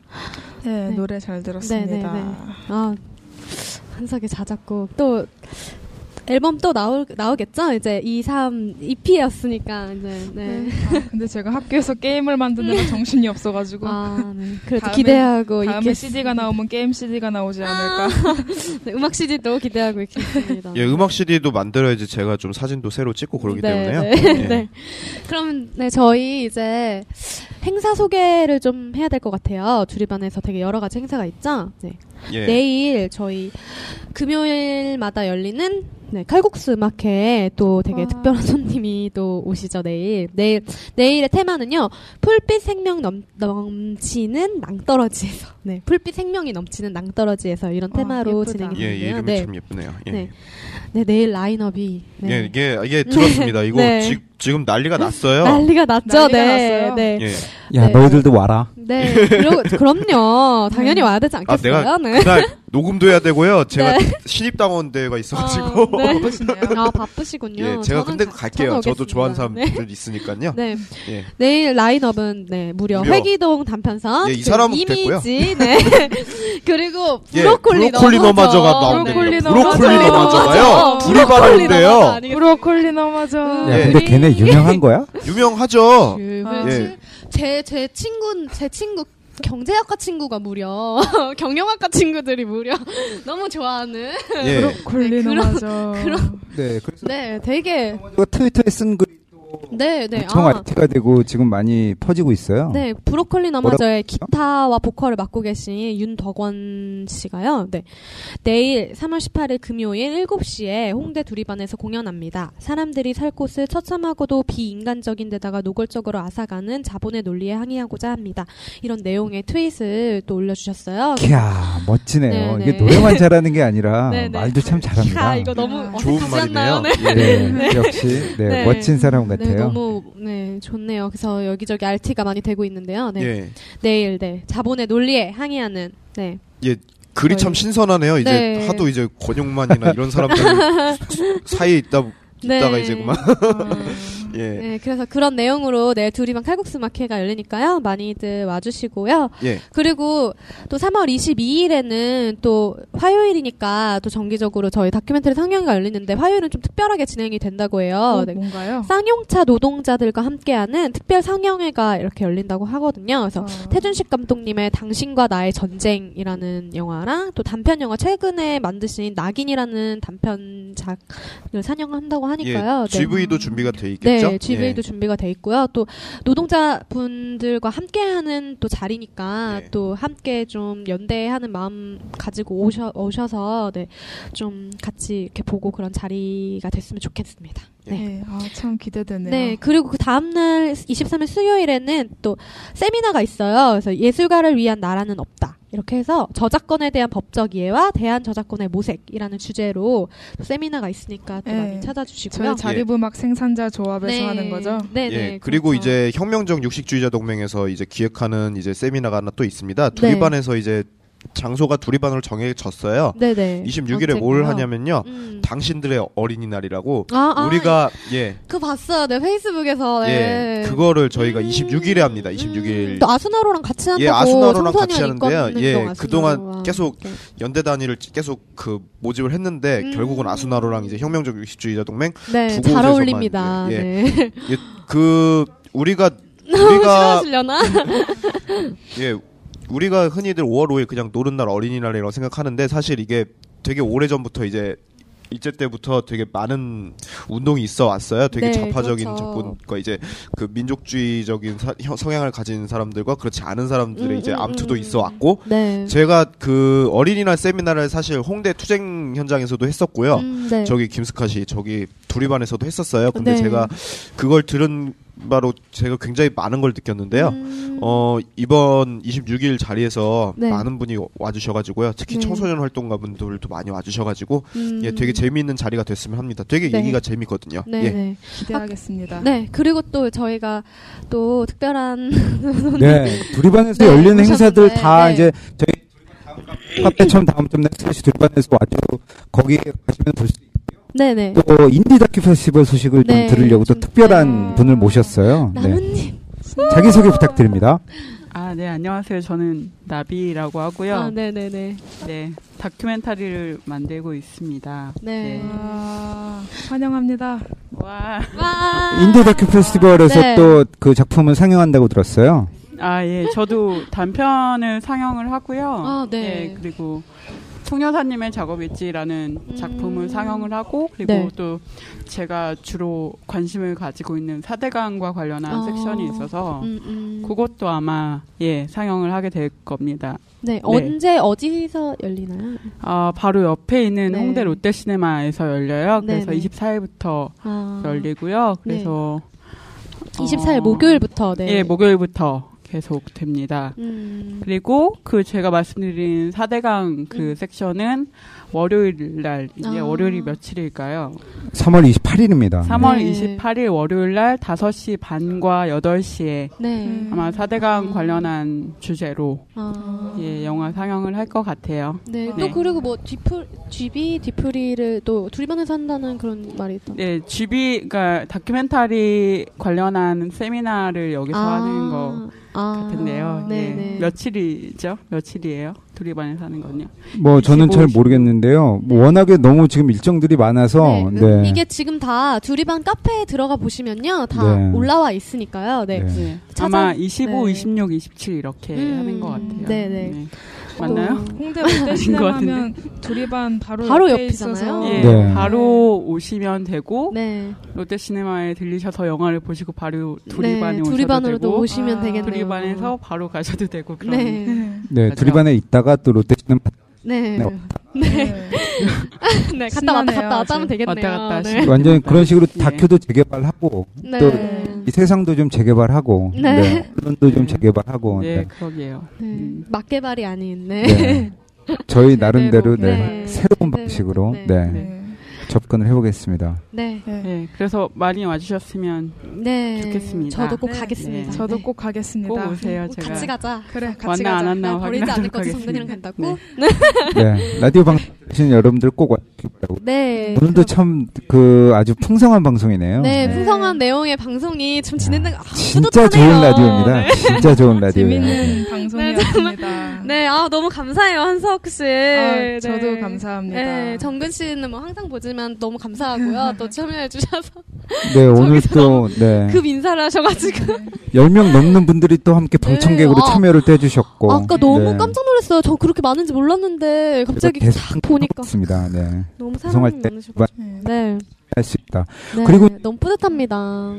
Speaker 3: 네,
Speaker 1: 네.
Speaker 3: 노래 잘 들었습니다.
Speaker 1: 네, 네, 네. 아, 한석의 자작곡. 또, 앨범 또 나올, 나오겠죠? 이제 이, 삼 이피였으니까, 이제, 네.
Speaker 3: 네. 아, 근데 제가 학교에서 게임을 만드느라 정신이 없어가지고.
Speaker 1: 아, 네. 그래도
Speaker 3: 다음에,
Speaker 1: 기대하고
Speaker 3: 다음에
Speaker 1: 있겠습니다.
Speaker 3: 씨디가 나오면 게임 씨디가 나오지 않을까.
Speaker 1: 네, 음악 씨디도 기대하고 있겠습니다.
Speaker 4: 예, 음악 씨디도 만들어야지 제가 좀 사진도 새로 찍고 그러기
Speaker 1: 네,
Speaker 4: 때문에요.
Speaker 1: 네.
Speaker 4: 예.
Speaker 1: 네. 그럼, 네, 저희 이제 행사 소개를 좀 해야 될 것 같아요. 두리반에서 되게 여러 가지 행사가 있죠? 네.
Speaker 4: 예.
Speaker 1: 내일 저희 금요일마다 열리는 네, 칼국수 음악회에 또 되게
Speaker 3: 와.
Speaker 1: 특별한 손님이 또 오시죠, 내일. 내일, 내일의 테마는요, 풀빛 생명 넘, 넘치는 낭떠러지에서. 네, 풀빛 생명이 넘치는 낭떠러지에서 이런
Speaker 3: 와,
Speaker 1: 테마로
Speaker 3: 예쁘다.
Speaker 1: 진행이
Speaker 4: 예,
Speaker 1: 되는데요.
Speaker 4: 이름이
Speaker 1: 네.
Speaker 4: 참 예쁘네요. 예.
Speaker 1: 네. 네, 내일 라인업이. 네.
Speaker 4: 예, 이게, 이게 들었습니다. 이거
Speaker 1: 네.
Speaker 4: 지, 지금 난리가 났어요.
Speaker 1: 난리가 났죠,
Speaker 3: 난리가
Speaker 1: 네.
Speaker 3: 났어요.
Speaker 1: 네.
Speaker 4: 예.
Speaker 2: 야,
Speaker 1: 네.
Speaker 2: 너희들도 와라.
Speaker 1: 네. 그러, 그럼요. 당연히 와야 되지
Speaker 4: 아,
Speaker 1: 않겠어요?
Speaker 4: 내가
Speaker 1: 네.
Speaker 4: 그날 녹음도 해야 되고요. 제가
Speaker 1: 네.
Speaker 4: 신입당원 대회가 있어가지고.
Speaker 1: 아, 네.
Speaker 3: 바쁘시네요.
Speaker 1: 아, 바쁘시군요.
Speaker 4: 예, 제가
Speaker 1: 저는
Speaker 4: 근데
Speaker 1: 가-
Speaker 4: 갈게요.
Speaker 1: 저는
Speaker 4: 저도 좋아하는
Speaker 1: 오겠습니다.
Speaker 4: 사람들 있으니까요.
Speaker 1: 네.
Speaker 4: 예.
Speaker 1: 내일 라인업은 네 무려,
Speaker 4: 무려.
Speaker 1: 회기동 단편선,
Speaker 4: 예, 이
Speaker 1: 그
Speaker 4: 사람은
Speaker 1: 이미지, 네 그리고
Speaker 4: 예,
Speaker 1: 브로콜리,
Speaker 4: 브로콜리 너마저가 나오네요.
Speaker 3: 브로콜리
Speaker 4: 브로콜리
Speaker 3: 너마저.
Speaker 4: 너마저가요. 둘이
Speaker 1: 브로콜리
Speaker 4: 바른데요.
Speaker 1: 너마저 아니겠어요?
Speaker 3: 브로콜리 너마저.
Speaker 1: 음.
Speaker 2: 야,
Speaker 4: 예.
Speaker 2: 근데 걔네 유명한 거야?
Speaker 4: 유명하죠.
Speaker 1: 그,
Speaker 4: 예.
Speaker 1: 제, 제 친구, 제 친구, 경제학과 친구가 무려, 경영학과 친구들이 무려 너무 좋아하는.
Speaker 4: 예.
Speaker 3: 브로콜리
Speaker 1: 네, 그런-
Speaker 3: 너마저.
Speaker 1: 그런-
Speaker 2: 네, 그래서
Speaker 1: 네, 되게,
Speaker 2: 트위터에 쓴 글이
Speaker 1: 네, 네.
Speaker 2: 엄청
Speaker 1: 아,
Speaker 2: 아이티가 되고 지금 많이 퍼지고 있어요.
Speaker 1: 네, 브로콜리 너마저의 기타와 보컬을 맡고 계신 윤덕원 씨가요. 네. 내일 삼월 십팔일 금요일 일곱 시에 홍대 두리반에서 공연합니다. 사람들이 살 곳을 처참하고도 비인간적인 데다가 노골적으로 앗아가는 자본의 논리에 항의하고자 합니다. 이런 내용의 트윗을 또 올려주셨어요.
Speaker 2: 이야, 멋지네요.
Speaker 1: 네,
Speaker 2: 이게
Speaker 1: 네.
Speaker 2: 노래만 잘하는 게 아니라
Speaker 1: 네, 네.
Speaker 2: 말도 참 잘합니다.
Speaker 1: 아, 이거 너무
Speaker 3: 아,
Speaker 4: 좋은
Speaker 1: 어색하지
Speaker 4: 말이네요.
Speaker 1: 않나요? 네.
Speaker 2: 네,
Speaker 1: 네.
Speaker 2: 역시 네,
Speaker 1: 네.
Speaker 2: 멋진 사람 같아요.
Speaker 1: 네, 너무 네 좋네요. 그래서 여기저기 알티가 많이 되고 있는데요. 네.
Speaker 4: 예.
Speaker 1: 내일 네 자본의 논리에 항의하는 네.
Speaker 4: 예. 글이 참
Speaker 1: 저희-
Speaker 4: 신선하네요. 이제
Speaker 1: 네.
Speaker 4: 하도 이제 권용만이나 이런 사람들 사이에 있다 있다가
Speaker 1: 네.
Speaker 4: 이제 그만.
Speaker 3: 아,
Speaker 4: 예.
Speaker 1: 네, 그래서 그런 내용으로 내일 두리반 칼국수 마켓가 열리니까요. 많이들 와주시고요.
Speaker 4: 예.
Speaker 1: 그리고 또 삼월 이십이일에는 또 화요일이니까 또 정기적으로 저희 다큐멘터리 상영회가 열리는데 화요일은 좀 특별하게 진행이 된다고 해요.
Speaker 3: 어,
Speaker 1: 네.
Speaker 3: 뭔가요?
Speaker 1: 쌍용차 노동자들과 함께하는 특별 상영회가 이렇게 열린다고 하거든요. 그래서
Speaker 3: 어.
Speaker 1: 태준식 감독님의 당신과 나의 전쟁이라는 영화랑 또 단편 영화 최근에 만드신 낙인이라는 단편작을 상영한다고 하니까요.
Speaker 4: 예.
Speaker 1: 네.
Speaker 4: 지브이도 준비가 돼 있겠죠?
Speaker 1: 네, 지브이도
Speaker 4: 예.
Speaker 1: 준비가 돼 있고요. 또 노동자분들과 함께하는 또 자리니까
Speaker 4: 예.
Speaker 1: 또 함께 좀 연대하는 마음 가지고 오셔 오셔서 네, 좀 같이 이렇게 보고 그런 자리가 됐으면 좋겠습니다. 네.
Speaker 3: 네, 아, 참 기대되네요.
Speaker 1: 네, 그리고 그 다음날 이십삼일 수요일에는 또 세미나가 있어요. 그래서 예술가를 위한 나라는 없다. 이렇게 해서 저작권에 대한 법적 이해와 대한 저작권의 모색이라는 주제로 또 세미나가 있으니까 또
Speaker 3: 네.
Speaker 1: 많이 찾아주시고요.
Speaker 3: 저희 자립음악 생산자 조합에서 하는 거죠.
Speaker 1: 네,
Speaker 4: 예,
Speaker 1: 네.
Speaker 4: 그리고
Speaker 1: 그렇죠.
Speaker 4: 이제 혁명적 육식주의자 동맹에서 이제 기획하는 이제 세미나가 하나 또 있습니다.
Speaker 1: 네.
Speaker 4: 두리반에서 이제 장소가 두리반으로 정해졌어요.
Speaker 1: 네네.
Speaker 4: 이십육일에 뭘
Speaker 1: 언젠가요?
Speaker 4: 하냐면요.
Speaker 1: 음.
Speaker 4: 당신들의 어린이날이라고
Speaker 1: 아, 아,
Speaker 4: 우리가 예,
Speaker 1: 그 봤어요. 네, 페이스북에서. 네.
Speaker 4: 예, 그거를 저희가
Speaker 1: 음.
Speaker 4: 이십육일에 합니다. 이십육일.
Speaker 1: 음, 또 아수나로랑 같이 한다고.
Speaker 4: 예, 아수나로랑 같이
Speaker 1: 청소년
Speaker 4: 하는데요.
Speaker 1: 인권
Speaker 4: 예,
Speaker 1: 운동
Speaker 4: 그동안
Speaker 1: 아수나로와
Speaker 4: 계속
Speaker 1: 함께.
Speaker 4: 연대 단위를 계속 그 모집을 했는데
Speaker 1: 음.
Speaker 4: 결국은 아수나로랑 이제 혁명적 육식주의자 동맹
Speaker 1: 네,
Speaker 4: 두
Speaker 1: 잘
Speaker 4: 곳에서만,
Speaker 1: 어울립니다.
Speaker 4: 예.
Speaker 1: 네.
Speaker 4: 예, 그 우리가
Speaker 1: 너무
Speaker 4: 우리가
Speaker 1: 싫어하시려나?
Speaker 4: 예, 우리가 흔히들 오월 오일 그냥 노는 날 어린이날이라고 생각하는데 사실 이게 되게 오래전부터 이제 일제 때부터 되게 많은 운동이 있어 왔어요. 되게
Speaker 1: 네,
Speaker 4: 좌파적인
Speaker 1: 그렇죠.
Speaker 4: 접근과 이제 그 민족주의적인 사, 형- 성향을 가진 사람들과 그렇지 않은 사람들의
Speaker 1: 음,
Speaker 4: 이제
Speaker 1: 음,
Speaker 4: 암투도
Speaker 1: 음,
Speaker 4: 있어 왔고
Speaker 1: 네.
Speaker 4: 제가 그 어린이날 세미나를 사실 홍대 투쟁 현장에서도 했었고요.
Speaker 1: 음, 네.
Speaker 4: 저기 김스카시 저기 두리반에서도 했었어요. 근데
Speaker 1: 네.
Speaker 4: 제가 그걸 들은 바로 제가 굉장히 많은 걸 느꼈는데요.
Speaker 1: 음,
Speaker 4: 어, 이번 이십육일 자리에서
Speaker 1: 네.
Speaker 4: 많은 분이 와주셔가지고 특히
Speaker 1: 네.
Speaker 4: 청소년 활동가분들도 많이 와주셔가지고
Speaker 1: 음,
Speaker 4: 예, 되게 재미있는 자리가 됐으면 합니다. 되게
Speaker 1: 네.
Speaker 4: 얘기가 재밌거든요.
Speaker 1: 네,
Speaker 4: 예.
Speaker 1: 네.
Speaker 3: 기대하겠습니다.
Speaker 1: 네, 그리고 또 저희가 또 특별한
Speaker 2: 네, 두리반에서
Speaker 1: 네,
Speaker 2: 열리는
Speaker 1: 오셨는데,
Speaker 2: 행사들 다
Speaker 1: 네.
Speaker 2: 이제 저희 카페 처음 다음 점 넥스트 두리반에서 와주 거기 가시면 볼 수 있고요.
Speaker 1: 네네.
Speaker 2: 또 인디 다큐 페스티벌 소식을
Speaker 1: 네,
Speaker 2: 좀 들으려고 또
Speaker 1: 좀-
Speaker 2: 특별한
Speaker 3: 네.
Speaker 2: 분을 모셨어요. 네.
Speaker 1: 나무님.
Speaker 2: 자기소개 부탁드립니다.
Speaker 6: 아, 네, 안녕하세요. 저는 나비라고 하고요.
Speaker 1: 아, 네네네.
Speaker 6: 네, 다큐멘터리를 만들고 있습니다.
Speaker 1: 네.
Speaker 3: 아, 환영합니다.
Speaker 6: 와.
Speaker 1: 와.
Speaker 2: 인디 다큐 페스티벌에서
Speaker 1: 네.
Speaker 2: 또 그 작품을 상영한다고 들었어요.
Speaker 6: 아, 예, 저도 단편을 상영을 하고요.
Speaker 1: 아, 네.
Speaker 6: 예, 그리고 송여사님의 작업일지라는
Speaker 1: 음.
Speaker 6: 작품을 상영을 하고, 그리고
Speaker 1: 네.
Speaker 6: 또 제가 주로 관심을 가지고 있는 사대강과 관련한
Speaker 1: 어.
Speaker 6: 섹션이 있어서,
Speaker 1: 음, 음.
Speaker 6: 그것도 아마, 예, 상영을 하게 될 겁니다.
Speaker 1: 네. 언제 어디서 열리나요?
Speaker 6: 아, 바로 옆에 있는
Speaker 1: 네.
Speaker 6: 홍대 롯데시네마에서 열려요. 그래서
Speaker 1: 네네.
Speaker 6: 이십사일부터
Speaker 1: 아.
Speaker 6: 열리고요. 그래서
Speaker 1: 이십사일
Speaker 6: 어,
Speaker 1: 목요일부터. 네.
Speaker 6: 예, 목요일부터 계속 됩니다.
Speaker 1: 음.
Speaker 6: 그리고 그 제가 말씀드린 사대강 그
Speaker 1: 음.
Speaker 6: 섹션은 월요일 날, 이제
Speaker 1: 아.
Speaker 6: 월요일이 며칠일까요?
Speaker 2: 삼월 이십팔일입니다.
Speaker 6: 삼월
Speaker 1: 네.
Speaker 6: 이십팔일 월요일 날 다섯 시 반과 여덟 시에
Speaker 1: 네.
Speaker 3: 음.
Speaker 6: 아마 사대강
Speaker 1: 아.
Speaker 6: 관련한 주제로
Speaker 1: 아.
Speaker 6: 예, 영화 상영을 할 것 같아요.
Speaker 1: 네. 또
Speaker 6: 네.
Speaker 1: 그리고 뭐 뒤풀 쥐비 뒤풀이를 또 둘이만해서 한다는 그런 말이 있던.
Speaker 6: 네, 쥐비, 그러니까 다큐멘터리 관련한 세미나를 여기서
Speaker 1: 아.
Speaker 6: 하는 거
Speaker 1: 아.
Speaker 6: 같은데요.
Speaker 1: 네네.
Speaker 6: 예. 며칠이죠? 며칠이에요? 둘이반에서 하는 건요?
Speaker 2: 뭐 저는 잘
Speaker 6: 이십오,
Speaker 2: 모르겠는데요. 뭐
Speaker 1: 네.
Speaker 2: 워낙에 너무 지금 일정들이 많아서
Speaker 1: 네.
Speaker 2: 네.
Speaker 1: 이게 지금 다 두리반 카페에 들어가 보시면요. 다
Speaker 2: 네.
Speaker 1: 올라와 있으니까요. 네.
Speaker 2: 네.
Speaker 6: 네.
Speaker 1: 찾아-
Speaker 6: 아마 이십오,
Speaker 1: 네.
Speaker 6: 이십육, 이십칠 이렇게
Speaker 1: 음,
Speaker 6: 하는 것 같아요.
Speaker 1: 네네.
Speaker 6: 맞나요?
Speaker 3: 홍대 롯데시네마
Speaker 6: 같은데.
Speaker 3: 하면 두리반 바로,
Speaker 1: 바로
Speaker 3: 옆에
Speaker 1: 옆이잖아요.
Speaker 3: 있어서
Speaker 6: 예,
Speaker 2: 네.
Speaker 6: 바로 오시면 되고
Speaker 1: 네.
Speaker 6: 롯데시네마에 들리셔서 영화를 보시고 바로 두리반에
Speaker 1: 네.
Speaker 6: 오셔도
Speaker 1: 두리반으로도
Speaker 6: 되고
Speaker 1: 오시면
Speaker 3: 아,
Speaker 1: 되겠네요.
Speaker 6: 두리반에서 바로 가셔도 되고 그런
Speaker 1: 네.
Speaker 3: 네.
Speaker 2: 네,
Speaker 6: 맞아요.
Speaker 2: 두리반에 있다가 또 롯데시네마
Speaker 1: 네.
Speaker 2: 네.
Speaker 3: 네.
Speaker 1: 네. 갔다 왔다
Speaker 3: 신나네요,
Speaker 1: 갔다 왔다 하면
Speaker 3: 아주.
Speaker 1: 되겠네요.
Speaker 6: 왔다 갔다
Speaker 1: 네.
Speaker 6: 하시고.
Speaker 2: 완전 그런 식으로
Speaker 6: 예.
Speaker 2: 다큐도 재개발하고
Speaker 1: 네.
Speaker 2: 또 이 세상도 좀 재개발하고
Speaker 1: 네.
Speaker 2: 네. 언론도 좀 재개발하고
Speaker 6: 네,
Speaker 2: 네.
Speaker 6: 그러게요.
Speaker 1: 네.
Speaker 6: 음.
Speaker 1: 막개발이 아닌 네.
Speaker 2: 네. 저희 나름대로 네.
Speaker 1: 네.
Speaker 2: 새로운
Speaker 1: 네.
Speaker 2: 방식으로
Speaker 1: 네.
Speaker 2: 네.
Speaker 3: 네.
Speaker 2: 접근을 해보겠습니다.
Speaker 1: 네.
Speaker 3: 네.
Speaker 6: 네, 그래서 많이 와주셨으면
Speaker 1: 네.
Speaker 6: 좋겠습니다.
Speaker 1: 저도 꼭
Speaker 3: 네.
Speaker 1: 가겠습니다.
Speaker 6: 네.
Speaker 3: 저도
Speaker 1: 네.
Speaker 3: 꼭 가겠습니다.
Speaker 6: 꼭 오세요.
Speaker 1: 꼭
Speaker 6: 제가
Speaker 1: 같이 가자.
Speaker 3: 그래, 같이
Speaker 6: 왔나
Speaker 3: 가자.
Speaker 6: 안 왔나
Speaker 1: 나 버리지 않을
Speaker 6: 확인하도록
Speaker 1: 거지. 성근이랑
Speaker 6: 하겠습니다.
Speaker 1: 간다고.
Speaker 6: 네.
Speaker 2: 네. 라디오 방송 들으시는 여러분들 꼭 와주시기 바라고.
Speaker 1: 네.
Speaker 2: 오늘도 참 그 아주 풍성한 방송이네요.
Speaker 1: 네,
Speaker 3: 네.
Speaker 1: 풍성한 내용의 방송이 좀 진행된 아,
Speaker 2: 진짜
Speaker 1: 뿌듯하네요.
Speaker 2: 좋은 라디오입니다.
Speaker 1: 네.
Speaker 2: 진짜 좋은 라디오예요.
Speaker 3: 재밌는 방송이었습니다.
Speaker 1: 네, 아 너무 감사해요 한석 씨.
Speaker 3: 아, 저도 감사합니다.
Speaker 1: 네, 정근 씨는 뭐 항상 보지만 너무 감사하고요. 또 참여해 주셔서
Speaker 2: 네, 오늘
Speaker 1: 저기서
Speaker 2: 또 네.
Speaker 1: 급 인사를 하셔가지고
Speaker 2: 열 명 넘는 분들이 또 함께
Speaker 1: 네.
Speaker 2: 방청객으로
Speaker 1: 아,
Speaker 2: 참여를 또 해주셨고.
Speaker 1: 아까 너무
Speaker 2: 네.
Speaker 1: 깜짝 놀랐어요. 저 그렇게 많은지 몰랐는데 갑자기
Speaker 2: 제가
Speaker 1: 딱
Speaker 2: 계속
Speaker 1: 보니까
Speaker 2: 있습니다. 네.
Speaker 1: 너무
Speaker 2: 구성할
Speaker 1: 사랑이
Speaker 2: 때
Speaker 1: 많으셔가지고.
Speaker 3: 네.
Speaker 1: 네,
Speaker 2: 할 수 있다.
Speaker 1: 네,
Speaker 2: 그리고-
Speaker 1: 너무 뿌듯합니다.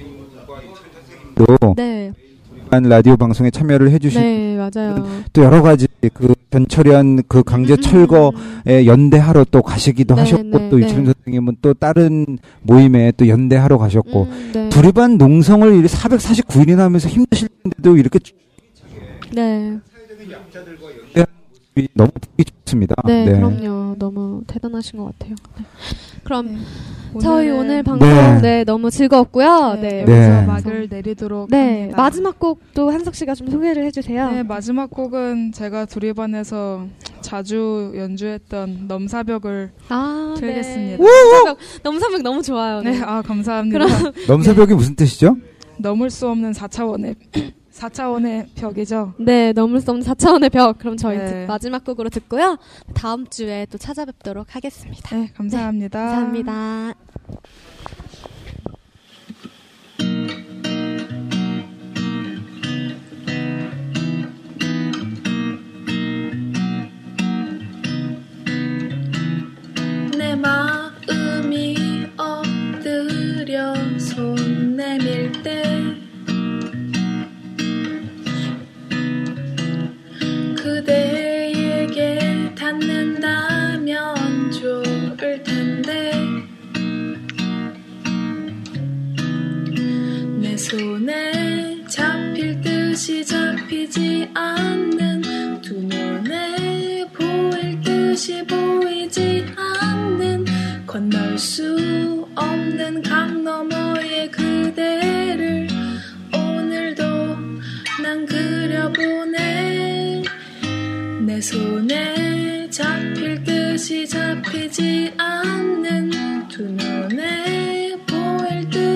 Speaker 2: 또
Speaker 1: 네,
Speaker 2: 한 라디오 방송에 참여를 해주신
Speaker 1: 네 맞아요.
Speaker 2: 또 여러 가지 그 전철현 그 강제
Speaker 1: 음,
Speaker 2: 철거에 연대하러 또 가시기도
Speaker 1: 네,
Speaker 2: 하셨고
Speaker 1: 네,
Speaker 2: 또
Speaker 1: 네.
Speaker 2: 이철인 선생님은 또 다른 모임에 또 연대하러 가셨고
Speaker 1: 음, 네.
Speaker 2: 두리반 농성을 사백사십구 일이나 하면서 힘드실 텐데도 이렇게
Speaker 1: 네.
Speaker 2: 너무 보기 좋습니다.
Speaker 1: 네, 그럼요. 너무 대단하신 것 같아요. 네. 그럼
Speaker 3: 네.
Speaker 1: 저희
Speaker 3: 오늘은
Speaker 1: 오늘 방송
Speaker 2: 네.
Speaker 1: 네, 너무 즐거웠고요. 네,
Speaker 3: 네,
Speaker 1: 여기서
Speaker 3: 여기서
Speaker 2: 네.
Speaker 3: 막을 내리도록
Speaker 1: 네,
Speaker 3: 합니다.
Speaker 1: 마지막 곡도 한석 씨가 좀 소개를 해주세요.
Speaker 3: 네, 마지막 곡은 제가 두리반에서 자주 연주했던 넘사벽을
Speaker 1: 아,
Speaker 3: 틀겠습니다.
Speaker 1: 네. 넘사벽, 넘사벽 너무 좋아요.
Speaker 3: 네,
Speaker 1: 네.
Speaker 3: 아 감사합니다.
Speaker 1: 그럼-
Speaker 2: 넘사벽이 무슨 뜻이죠?
Speaker 3: 넘을 수 없는 사 차원의 사 차원의 벽이죠.
Speaker 1: 네, 넘을 수 없는 사 차원의 벽. 그럼 저희
Speaker 3: 네.
Speaker 1: 듣- 마지막 곡으로 듣고요. 다음 주에 또 찾아뵙도록 하겠습니다.
Speaker 3: 네, 감사합니다.
Speaker 1: 감사합니다.
Speaker 7: 내 마음이 엎드려 손 내밀 때 그대에게 닿는다면 좋을 텐데 내 손에 잡힐 듯이 잡히지 않는 두 눈에 보일 듯이 보이지 않는 건널 수 없는 강 너머의 그대를 오늘도 난 그려보네 내 손에 잡힐 듯이 잡히지 않는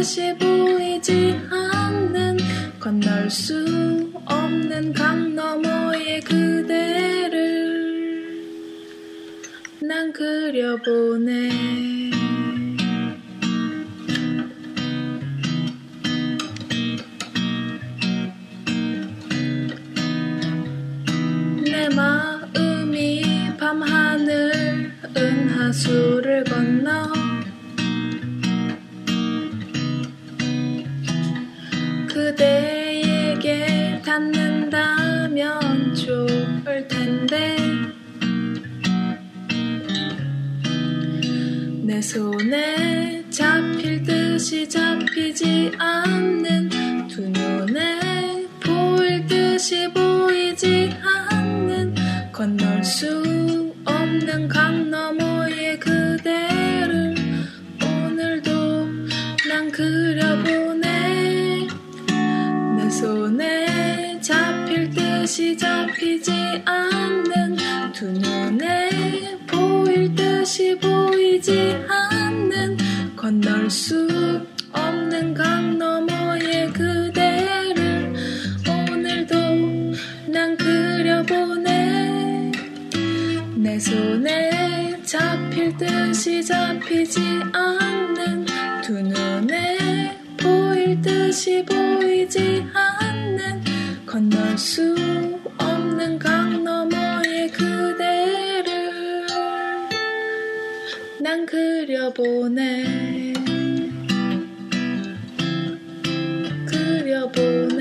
Speaker 7: 듯이 보이지 않는 건널 수 없는 강 너머의 그대를 난 그려보네. 내 마음이 밤하늘 은하수를 건너 그대에게 닿는다면 좋을 텐데 내 손에 잡힐 듯이 잡히지 않는 두 눈에 보일 듯이 보이지 않는 건널 수 없는 강 너머의 그대를 오늘도 난 그려보네. 내 손에 잡힐 듯이 잡히지 않는 두 눈에 보일 듯이 보이지 않는 건널 수 없는 강 너머의 그대를 오늘도 난 그려보네. 내 손에 잡힐 듯이 잡히지 않는 두 눈에 보일 듯이 보이지 않는 건널 수 없는 강 너머의 그대를 난 그려보네. 그려보네.